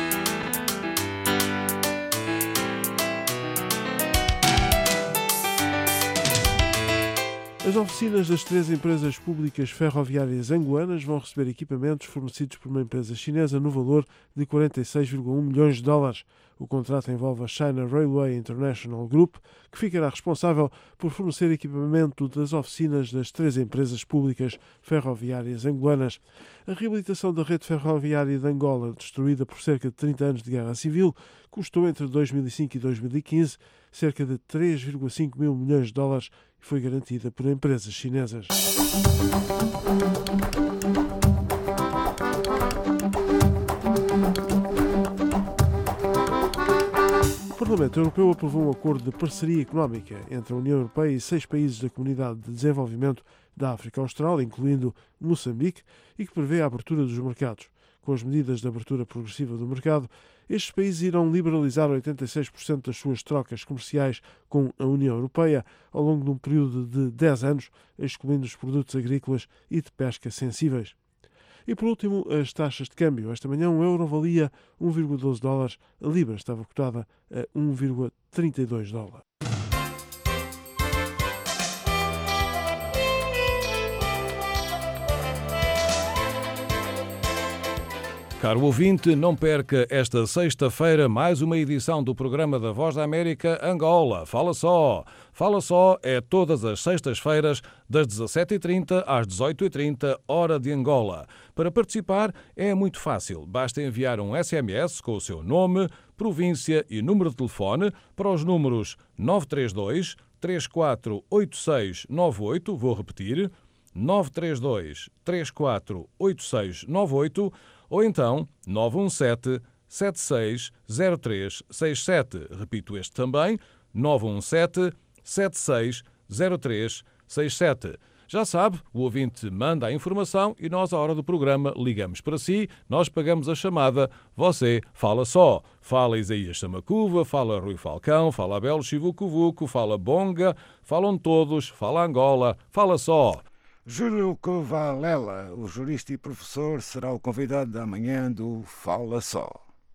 As oficinas das três empresas públicas ferroviárias angolanas vão receber equipamentos fornecidos por uma empresa chinesa no valor de quarenta e seis vírgula um milhões de dólares. O contrato envolve a China Railway International Group, que ficará responsável por fornecer equipamento das oficinas das três empresas públicas ferroviárias angolanas. A reabilitação da rede ferroviária de Angola, destruída por cerca de trinta anos de guerra civil, custou entre dois mil e cinco e dois mil e quinze cerca de três vírgula cinco mil milhões de dólares e foi garantida por empresas chinesas. O Parlamento Europeu aprovou um acordo de parceria económica entre a União Europeia e seis países da Comunidade de Desenvolvimento da África Austral, incluindo Moçambique, e que prevê a abertura dos mercados. Com as medidas de abertura progressiva do mercado, estes países irão liberalizar oitenta e seis por cento das suas trocas comerciais com a União Europeia ao longo de um período de dez anos, excluindo os produtos agrícolas e de pesca sensíveis. E por último, as taxas de câmbio. Esta manhã um euro valia um vírgula doze dólares, a libra estava cotada a um vírgula trinta e dois dólares. Caro ouvinte, não perca esta sexta-feira mais uma edição do programa da Voz da América Angola. Fala só! Fala só é todas as sextas-feiras, das dezassete e trinta às dezoito e trinta, hora de Angola. Para participar é muito fácil. Basta enviar um S M S com o seu nome, província e número de telefone para os números nove três dois, três quatro oito seis nove oito, vou repetir, nove três dois, três quatro oito seis nove oito, ou então nove um sete, sete seis zero três seis sete. Repito este também, nove um sete, sete seis zero três seis sete. Já sabe, o ouvinte manda a informação e nós, à hora do programa, ligamos para si, nós pagamos a chamada, você fala só. Fala Isaías Samacuva, fala Rui Falcão, fala Abel Chivucovuco, fala Bonga, falam todos, fala Angola, fala só. Júlio Covalela, o jurista e professor, será o convidado da manhã do Fala Só.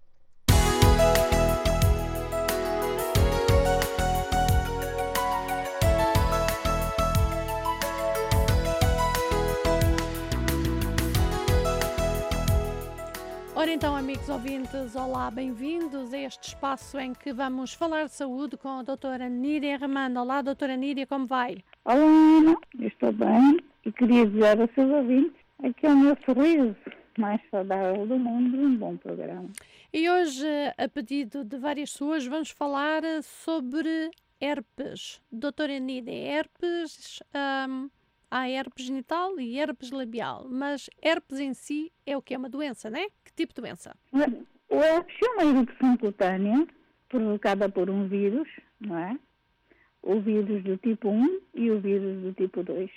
Ora então, amigos ouvintes, olá, bem-vindos a este espaço em que vamos falar de saúde com a doutora Níria Ramanda. Olá, doutora Níria, como vai? Olá, Ana, eu estou bem e queria dizer aos seus ouvintes aqui é o meu sorriso mais saudável do mundo, um bom programa. E hoje, a pedido de várias pessoas, vamos falar sobre herpes. Doutora Níria, herpes... Um... Há herpes genital e herpes labial, mas herpes em si é o que? É uma doença, não é? Que tipo de doença? O herpes é uma erupção cutânea provocada por um vírus, não é? O vírus do tipo um e o vírus do tipo dois.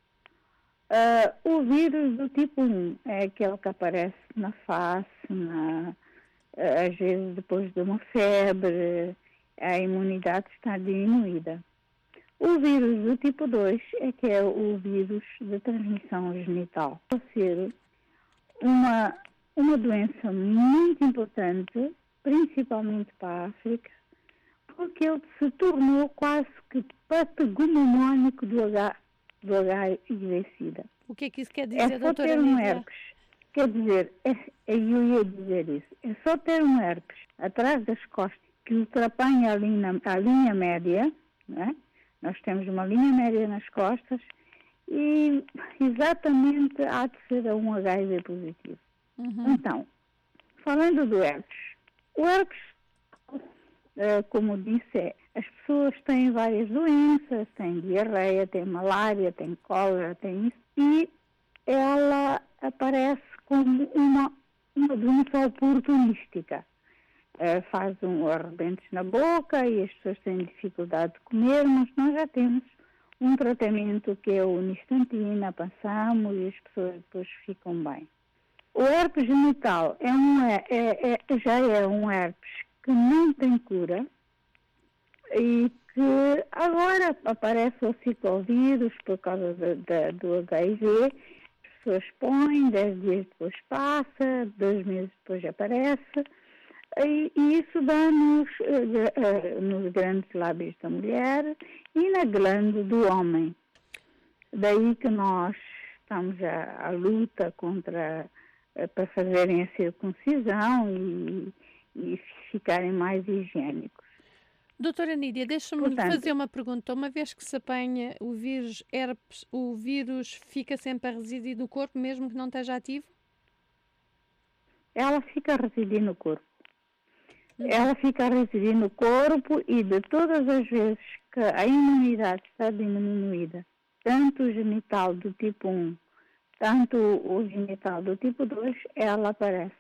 Uh, o vírus do tipo um é aquele que aparece na face, na, uh, às vezes depois de uma febre, a imunidade está diminuída. O vírus do tipo dois é que é o vírus de transmissão genital. Pode ser uma, uma doença muito importante, principalmente para a África, porque ele se tornou quase que patognomónico do, H, do H I V-Sida. O que é que isso quer dizer, é doutora só ter um Níria? herpes. Quer dizer, é, eu ia dizer isso, é só ter um herpes atrás das costas que ultrapanha a linha, a linha média, não é? Nós temos uma linha média nas costas e exatamente há de ser um H I V positivo. Uhum. Então, falando do herpes, o herpes, como disse, é, as pessoas têm várias doenças, têm diarreia, têm malária, têm cólera, têm isso, e ela aparece como uma, uma doença oportunística. Uh, faz um arrebentos na boca e as pessoas têm dificuldade de comer, mas nós já temos um tratamento que é o nistantina, passamos e as pessoas depois ficam bem. O herpes genital é um, é, é, já é um herpes que não tem cura e que agora aparece o ciclovírus por causa de, de, do H I V. As pessoas põem, dez dias depois passa, dois meses depois aparece. E, e isso dá nos, uh, nos grandes lábios da mulher e na glande do homem. Daí que nós estamos à, à luta contra, uh, para fazerem a circuncisão e, e ficarem mais higiênicos. Doutora Níria, deixa-me Portanto, fazer uma pergunta. Uma vez que se apanha o vírus herpes, o vírus fica sempre a residir no corpo, mesmo que não esteja ativo? Ela fica a residir no corpo. Ela fica a residir no corpo e de todas as vezes que a imunidade está diminuída, tanto o genital do tipo um, tanto o genital do tipo dois, ela aparece.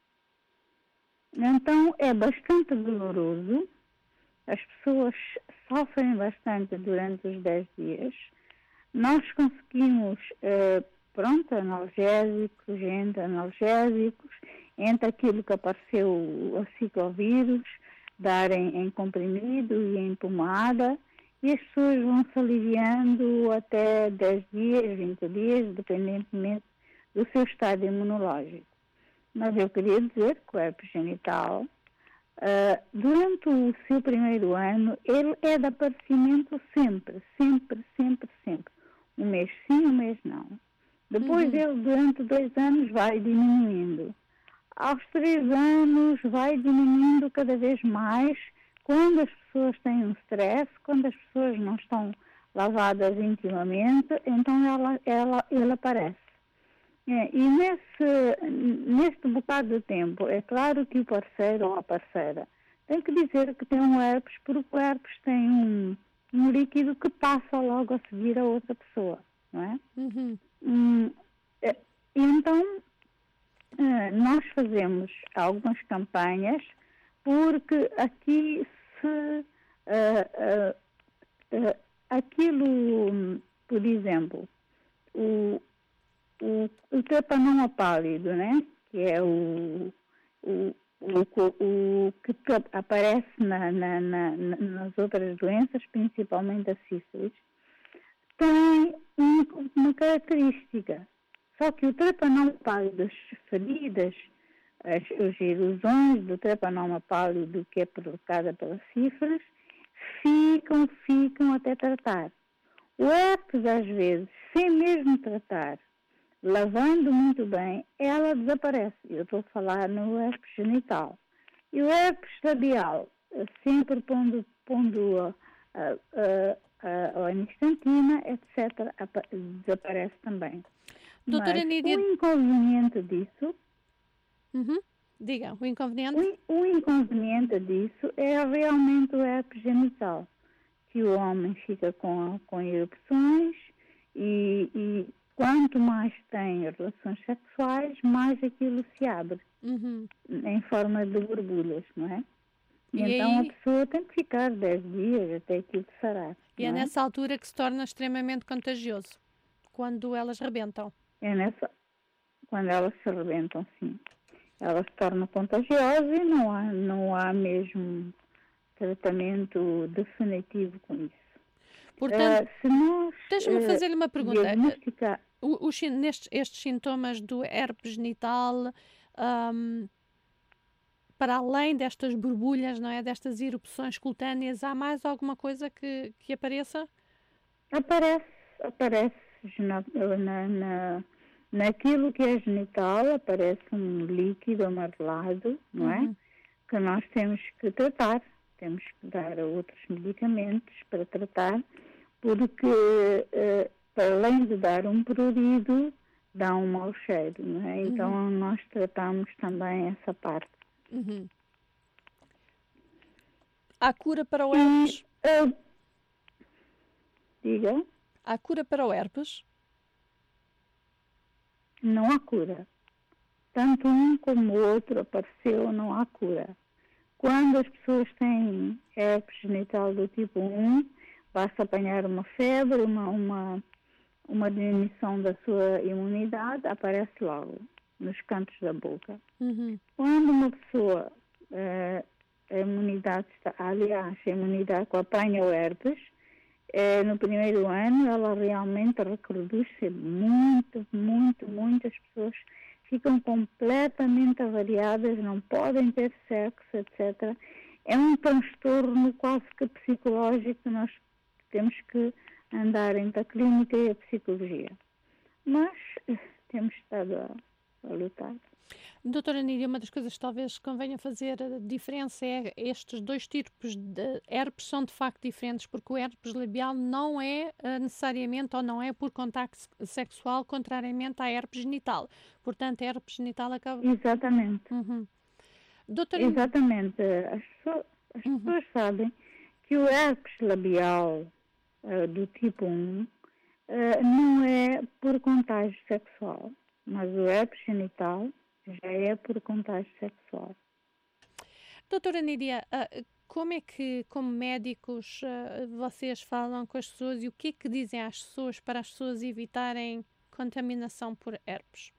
Então é bastante doloroso, as pessoas sofrem bastante durante os dez dias. Nós conseguimos, eh, pronto, analgésicos, entre analgésicos, entre aquilo que apareceu o ciclovírus, darem em comprimido e em pomada, e as pessoas vão se aliviando até dez dias, vinte dias, dependentemente do seu estado imunológico. Mas eu queria dizer que o herpes genital, uh, durante o seu primeiro ano, ele é de aparecimento sempre, sempre, sempre, sempre. Um mês sim, um mês não. Depois Uhum. ele, durante dois anos, vai diminuindo. Aos três anos, vai diminuindo cada vez mais. Quando as pessoas têm um stress, quando as pessoas não estão lavadas intimamente, então ela, ela, ele aparece. É, e nesse, neste bocado de tempo, é claro que o parceiro ou a parceira tem que dizer que tem um herpes, porque o herpes tem um, um líquido que passa logo a seguir a outra pessoa, não é? Uhum. Hum, é, então, é, nós fazemos algumas campanhas, porque aqui se é, é, é, aquilo, por exemplo, o O, o trepanoma pálido, né? Que é o, o, o, o que aparece na, na, na, nas outras doenças, principalmente a sífilis, tem uma característica. Só que o trepanoma pálido, as feridas, as, as erosões do trepanoma pálido que é provocada pela sífilis, ficam, ficam até tratar. O herpes, às vezes, sem mesmo tratar, lavando muito bem, ela desaparece. Eu estou a falar no herpes genital. E o herpes labial, sempre pondo, pondo a, a, a, a anistantina, etcétera, desaparece também. Doutora Mas Nídia... o inconveniente disso... Uhum. Diga, o inconveniente? O, o inconveniente disso é realmente o herpes genital, que o homem fica com, com erupções e... e quanto mais tem relações sexuais, mais aquilo se abre, uhum. em forma de borbulhas, não é? E, e então aí... a pessoa tem que ficar dez dias até aquilo sarar. E é, é nessa altura que se torna extremamente contagioso, quando elas rebentam. É nessa, quando elas se rebentam, sim. Elas se tornam contagiosas e não há, não há mesmo tratamento definitivo com isso. Portanto, uh, deixa-me fazer-lhe uma pergunta. Diagnosticar... O, os, nestes, estes sintomas do herpes genital, um, para além destas borbulhas, não é, destas erupções cutâneas, há mais alguma coisa que, que apareça? Aparece, aparece na, na, na, naquilo que é genital, aparece um líquido amarelado, não é? Uhum. Que nós temos que tratar, temos que dar outros medicamentos para tratar, porque... Uh, além de dar um prurido, dá um mau cheiro, não é? Então uhum. nós tratamos também essa parte. Uhum. Há cura para o herpes? E, uh, diga? Há cura para o herpes? Não há cura. Tanto um como o outro apareceu, não há cura. Quando as pessoas têm herpes genital do tipo um, basta apanhar uma febre, uma... uma uma diminuição da sua imunidade, aparece logo nos cantos da boca. Uhum. Quando uma pessoa, eh, a imunidade está, aliás, a imunidade que apanha o herpes, eh, no primeiro ano ela realmente reproduz-se muito, muito, muito. As pessoas ficam completamente avariadas, não podem ter sexo, etcétera. É um transtorno quase que psicológico que nós temos que andar entre a clínica e a psicologia. Mas temos estado a, a lutar. Doutora Nídia, uma das coisas que talvez convenha fazer a diferença é estes dois tipos de herpes são de facto diferentes, porque o herpes labial não é necessariamente ou não é por contacto sexual, contrariamente à herpes genital. Portanto, a herpes genital acaba... Exatamente. Uhum. Doutora... Exatamente. As, pessoas, as uhum. pessoas sabem que o herpes labial Uh, do tipo um, uh, não é por contágio sexual, mas o herpes genital já é por contágio sexual. Doutora Nídia, uh, como é que, como médicos, uh, vocês falam com as pessoas e o que é que dizem às pessoas para as pessoas evitarem contaminação por herpes?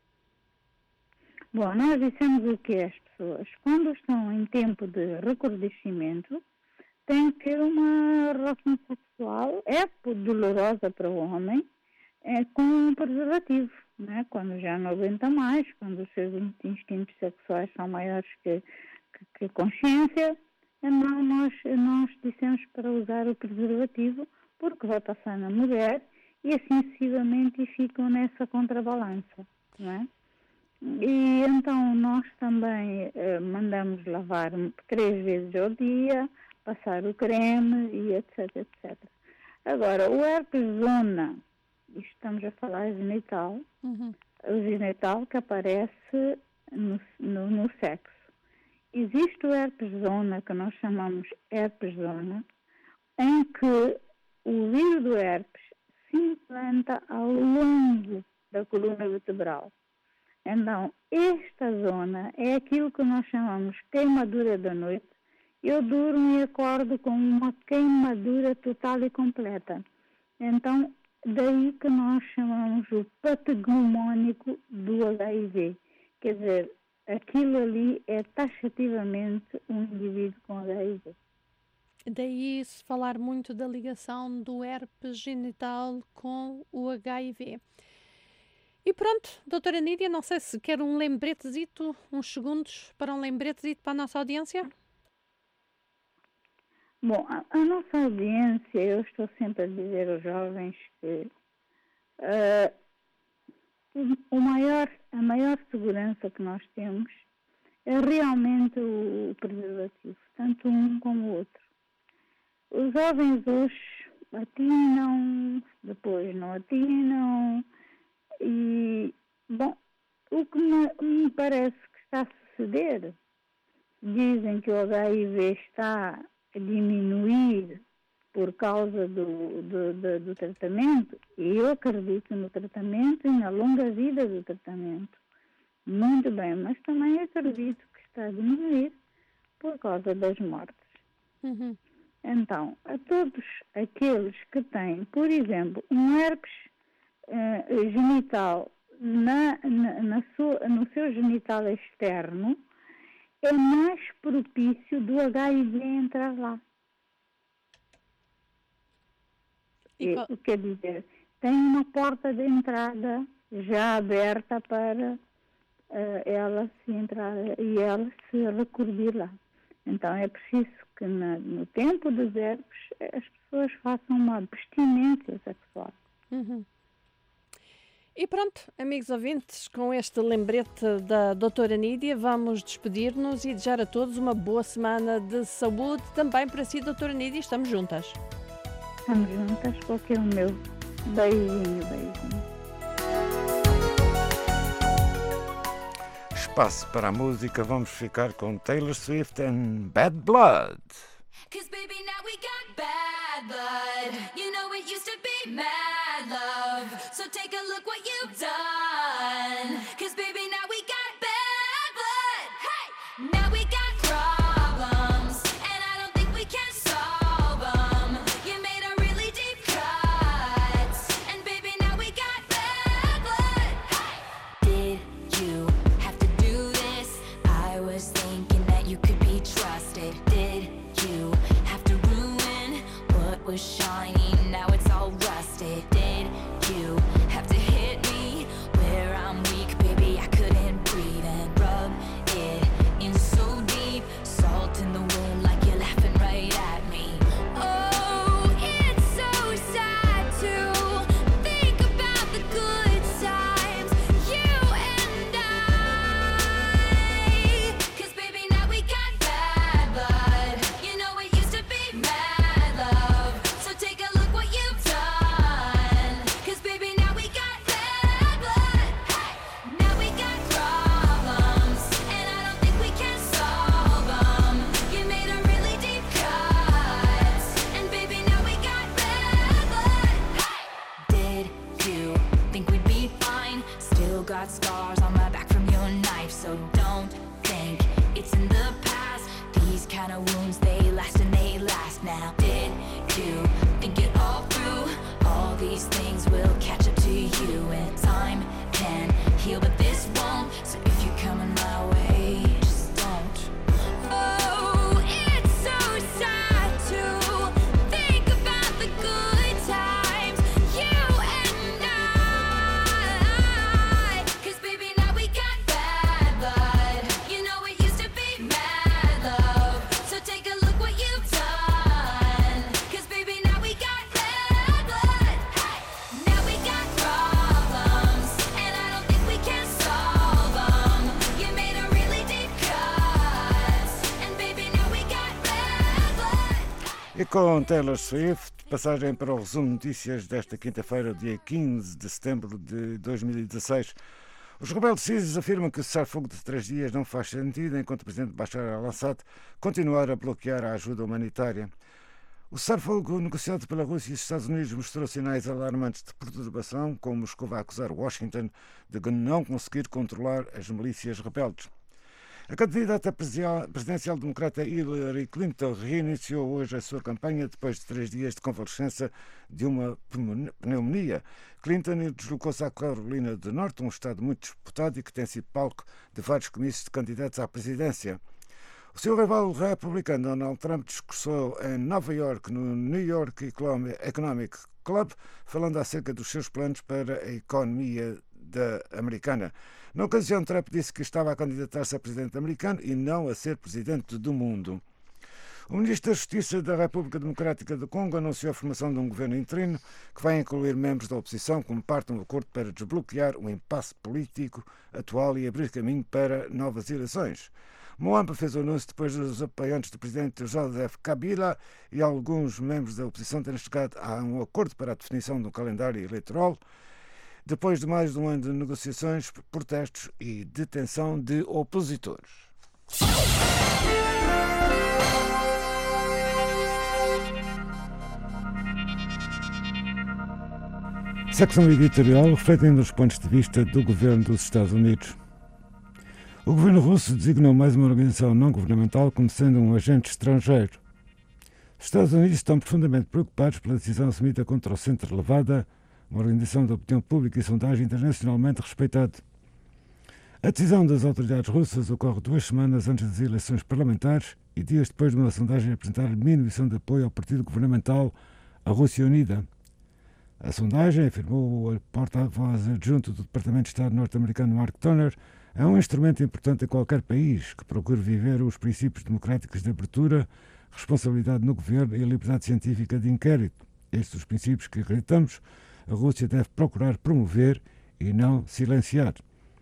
Bom, nós dissemos o que às pessoas? Quando estão em tempo de recrudescimento, tem que ter uma relação sexual, é dolorosa para o homem, é com um preservativo, né? Quando já não aguenta mais, quando os seus instintos sexuais são maiores que, que, que a consciência, então nós, nós dissemos para usar o preservativo, porque vai passar na mulher e assim sucessivamente e ficam nessa contrabalança, não é? E então nós também eh, mandamos lavar três vezes ao dia, passar o creme e etc, etcétera. Agora, o herpes zona, isto estamos a falar genital, uhum. o genital que aparece no, no, no sexo. Existe o herpes zona, que nós chamamos herpes zona, em que o vírus do herpes se implanta ao longo da coluna vertebral. Então, esta zona é aquilo que nós chamamos queimadura da noite. Eu durmo e acordo com uma queimadura total e completa. Então, daí que nós chamamos o patognomônico do H I V. Quer dizer, aquilo ali é taxativamente um indivíduo com H I V. Daí se falar muito da ligação do herpes genital com o H I V. E pronto, doutora Nídia, não sei se quer um lembretezito, uns segundos para um lembretezito para a nossa audiência. Bom, a, a nossa audiência, eu estou sempre a dizer aos jovens que uh, o maior, a maior segurança que nós temos é realmente o, o preservativo, tanto um como o outro. Os jovens hoje atinam, depois não atinam, e, bom, o que me, me parece que está a suceder, dizem que o H I V está a diminuir por causa do, do, do, do tratamento, e eu acredito no tratamento e na longa vida do tratamento. Muito bem, mas também acredito que está a diminuir por causa das mortes. Uhum. Então, a todos aqueles que têm, por exemplo, um herpes uh, genital na, na, na sua, no seu genital externo, é mais propício do H I V entrar lá. E, o que quer dizer? Tem uma porta de entrada já aberta para uh, ela se entrar e ela se recurdir lá. Então é preciso que na, no tempo dos herpes as pessoas façam uma abstinência sexual. Uhum. E pronto, amigos ouvintes, com este lembrete da doutora Nídia, vamos despedir-nos e desejar a todos uma boa semana de saúde. Também para si, doutora Nídia, estamos juntas. Estamos juntas, qualquer o meu. Beijinho, beijinho. Espaço para a música, vamos ficar com Taylor Swift and Bad Blood. Cause baby, now we got bad blood. You know it used to be mad love. So take a look what you've done. Cause baby, now we got bad blood. Hey! Now we got problems, and I don't think we can solve them. You made a really deep cut, and baby, now we got bad blood. Hey! Did you have to do this? I was thinking that you could be trusted. Did you have to ruin what was shiny? Now it's all rusted. Did you have to hit me with com Taylor Swift. Passagem para o resumo de notícias desta quinta-feira, dia quinze de setembro de dois mil e dezasseis. Os rebeldes sírios afirmam que o cessar-fogo de três dias não faz sentido enquanto o presidente Bashar al-Assad continuar a bloquear a ajuda humanitária. O cessar-fogo negociado pela Rússia e os Estados Unidos mostrou sinais alarmantes de perturbação, com Moscou a acusar Washington de não conseguir controlar as milícias rebeldes. A candidata presidencial democrata Hillary Clinton reiniciou hoje a sua campanha depois de três dias de convalescença de uma pneumonia. Clinton deslocou-se à Carolina do Norte, um estado muito disputado e que tem sido palco de vários comícios de candidatos à presidência. O seu rival republicano Donald Trump discursou em Nova York, no New York Economic Club, falando acerca dos seus planos para a economia da americana. Na ocasião, Trump disse que estava a candidatar-se a presidente americano e não a ser presidente do mundo. O ministro da Justiça da República Democrática do Congo anunciou a formação de um governo interino que vai incluir membros da oposição como parte de um acordo para desbloquear o impasse político atual e abrir caminho para novas eleições. Moamba fez o anúncio depois dos apoiantes do presidente Joseph Kabila e alguns membros da oposição terem chegado a um acordo para a definição do calendário eleitoral, depois de mais de um ano de negociações, protestos e detenção de opositores. Secção editorial refletindo os pontos de vista do governo dos Estados Unidos. O governo russo designou mais uma organização não governamental como sendo um agente estrangeiro. Os Estados Unidos estão profundamente preocupados pela decisão assumida contra o Centro Levada, uma organização de opinião pública e sondagem internacionalmente respeitada. A decisão das autoridades russas ocorre duas semanas antes das eleições parlamentares e dias depois de uma sondagem apresentar diminuição de apoio ao partido governamental, a Rússia Unida. A sondagem, afirmou o porta-voz adjunto do Departamento de Estado norte-americano Mark Toner, é um instrumento importante em qualquer país que procure viver os princípios democráticos de abertura, responsabilidade no governo e a liberdade científica de inquérito. Estes os princípios que acreditamos a Rússia deve procurar promover e não silenciar.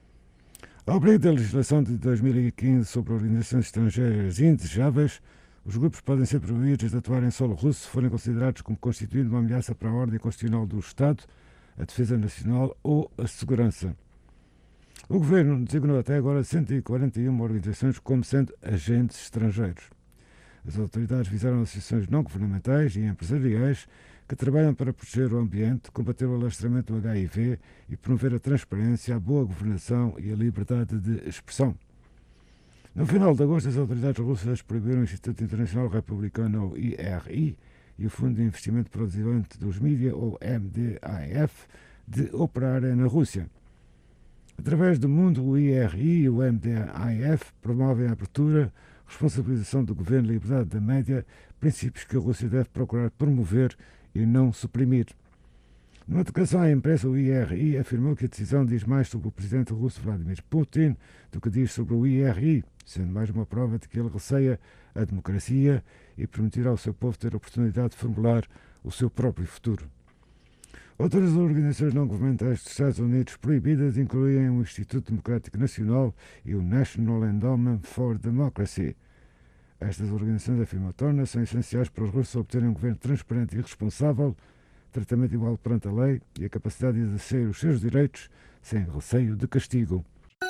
Ao abrigo da legislação de dois mil e quinze sobre organizações estrangeiras indesejáveis, os grupos podem ser proibidos de atuar em solo russo se forem considerados como constituindo uma ameaça para a ordem constitucional do Estado, a defesa nacional ou a segurança. O governo designou até agora cento e quarenta e uma organizações como sendo agentes estrangeiros. As autoridades visaram associações não governamentais e empresariais que trabalham para proteger o ambiente, combater o alastramento do H I V e promover a transparência, a boa governação e a liberdade de expressão. No final de agosto, as autoridades russas proibiram o Instituto Internacional Republicano, o I R I, e o Fundo de Investimento para o Desenvolvimento dos Mídia, ou M D I F, de operarem na Rússia. Através do mundo, o I R I e o M D I F promovem a abertura, responsabilização do governo e liberdade da média, princípios que a Rússia deve procurar promover e não suprimir. Numa declaração à imprensa, o I R I afirmou que a decisão diz mais sobre o presidente russo Vladimir Putin do que diz sobre o I R I, sendo mais uma prova de que ele receia a democracia e permitirá ao seu povo ter a oportunidade de formular o seu próprio futuro. Outras organizações não governamentais dos Estados Unidos proibidas incluem o Instituto Democrático Nacional e o National Endowment for Democracy. Estas organizações, afirma Torna, são essenciais para os russos obterem um governo transparente e responsável, tratamento igual perante a lei e a capacidade de exercer os seus direitos sem receio de castigo.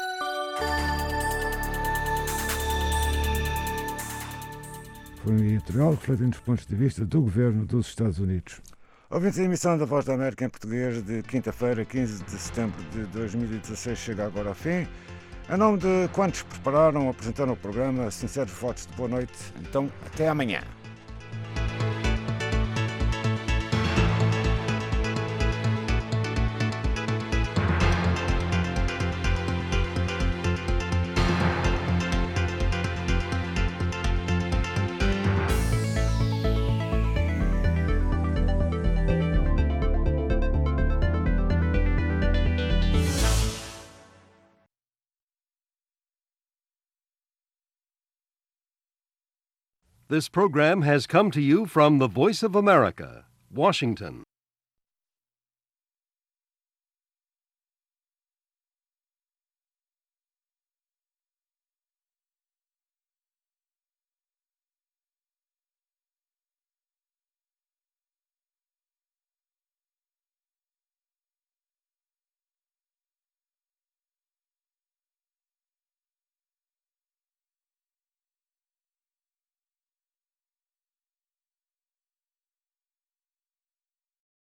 Foi um editorial refletindo os pontos de vista do governo dos Estados Unidos. Ouvintes, a emissão da Voz da América em português de quinta-feira, quinze de setembro de dois mil e dezasseis, chega agora ao fim. Em nome de quantos prepararam ou apresentaram o programa, sinceros votos de boa noite. Então, até amanhã. This program has come to you from the Voice of America, Washington.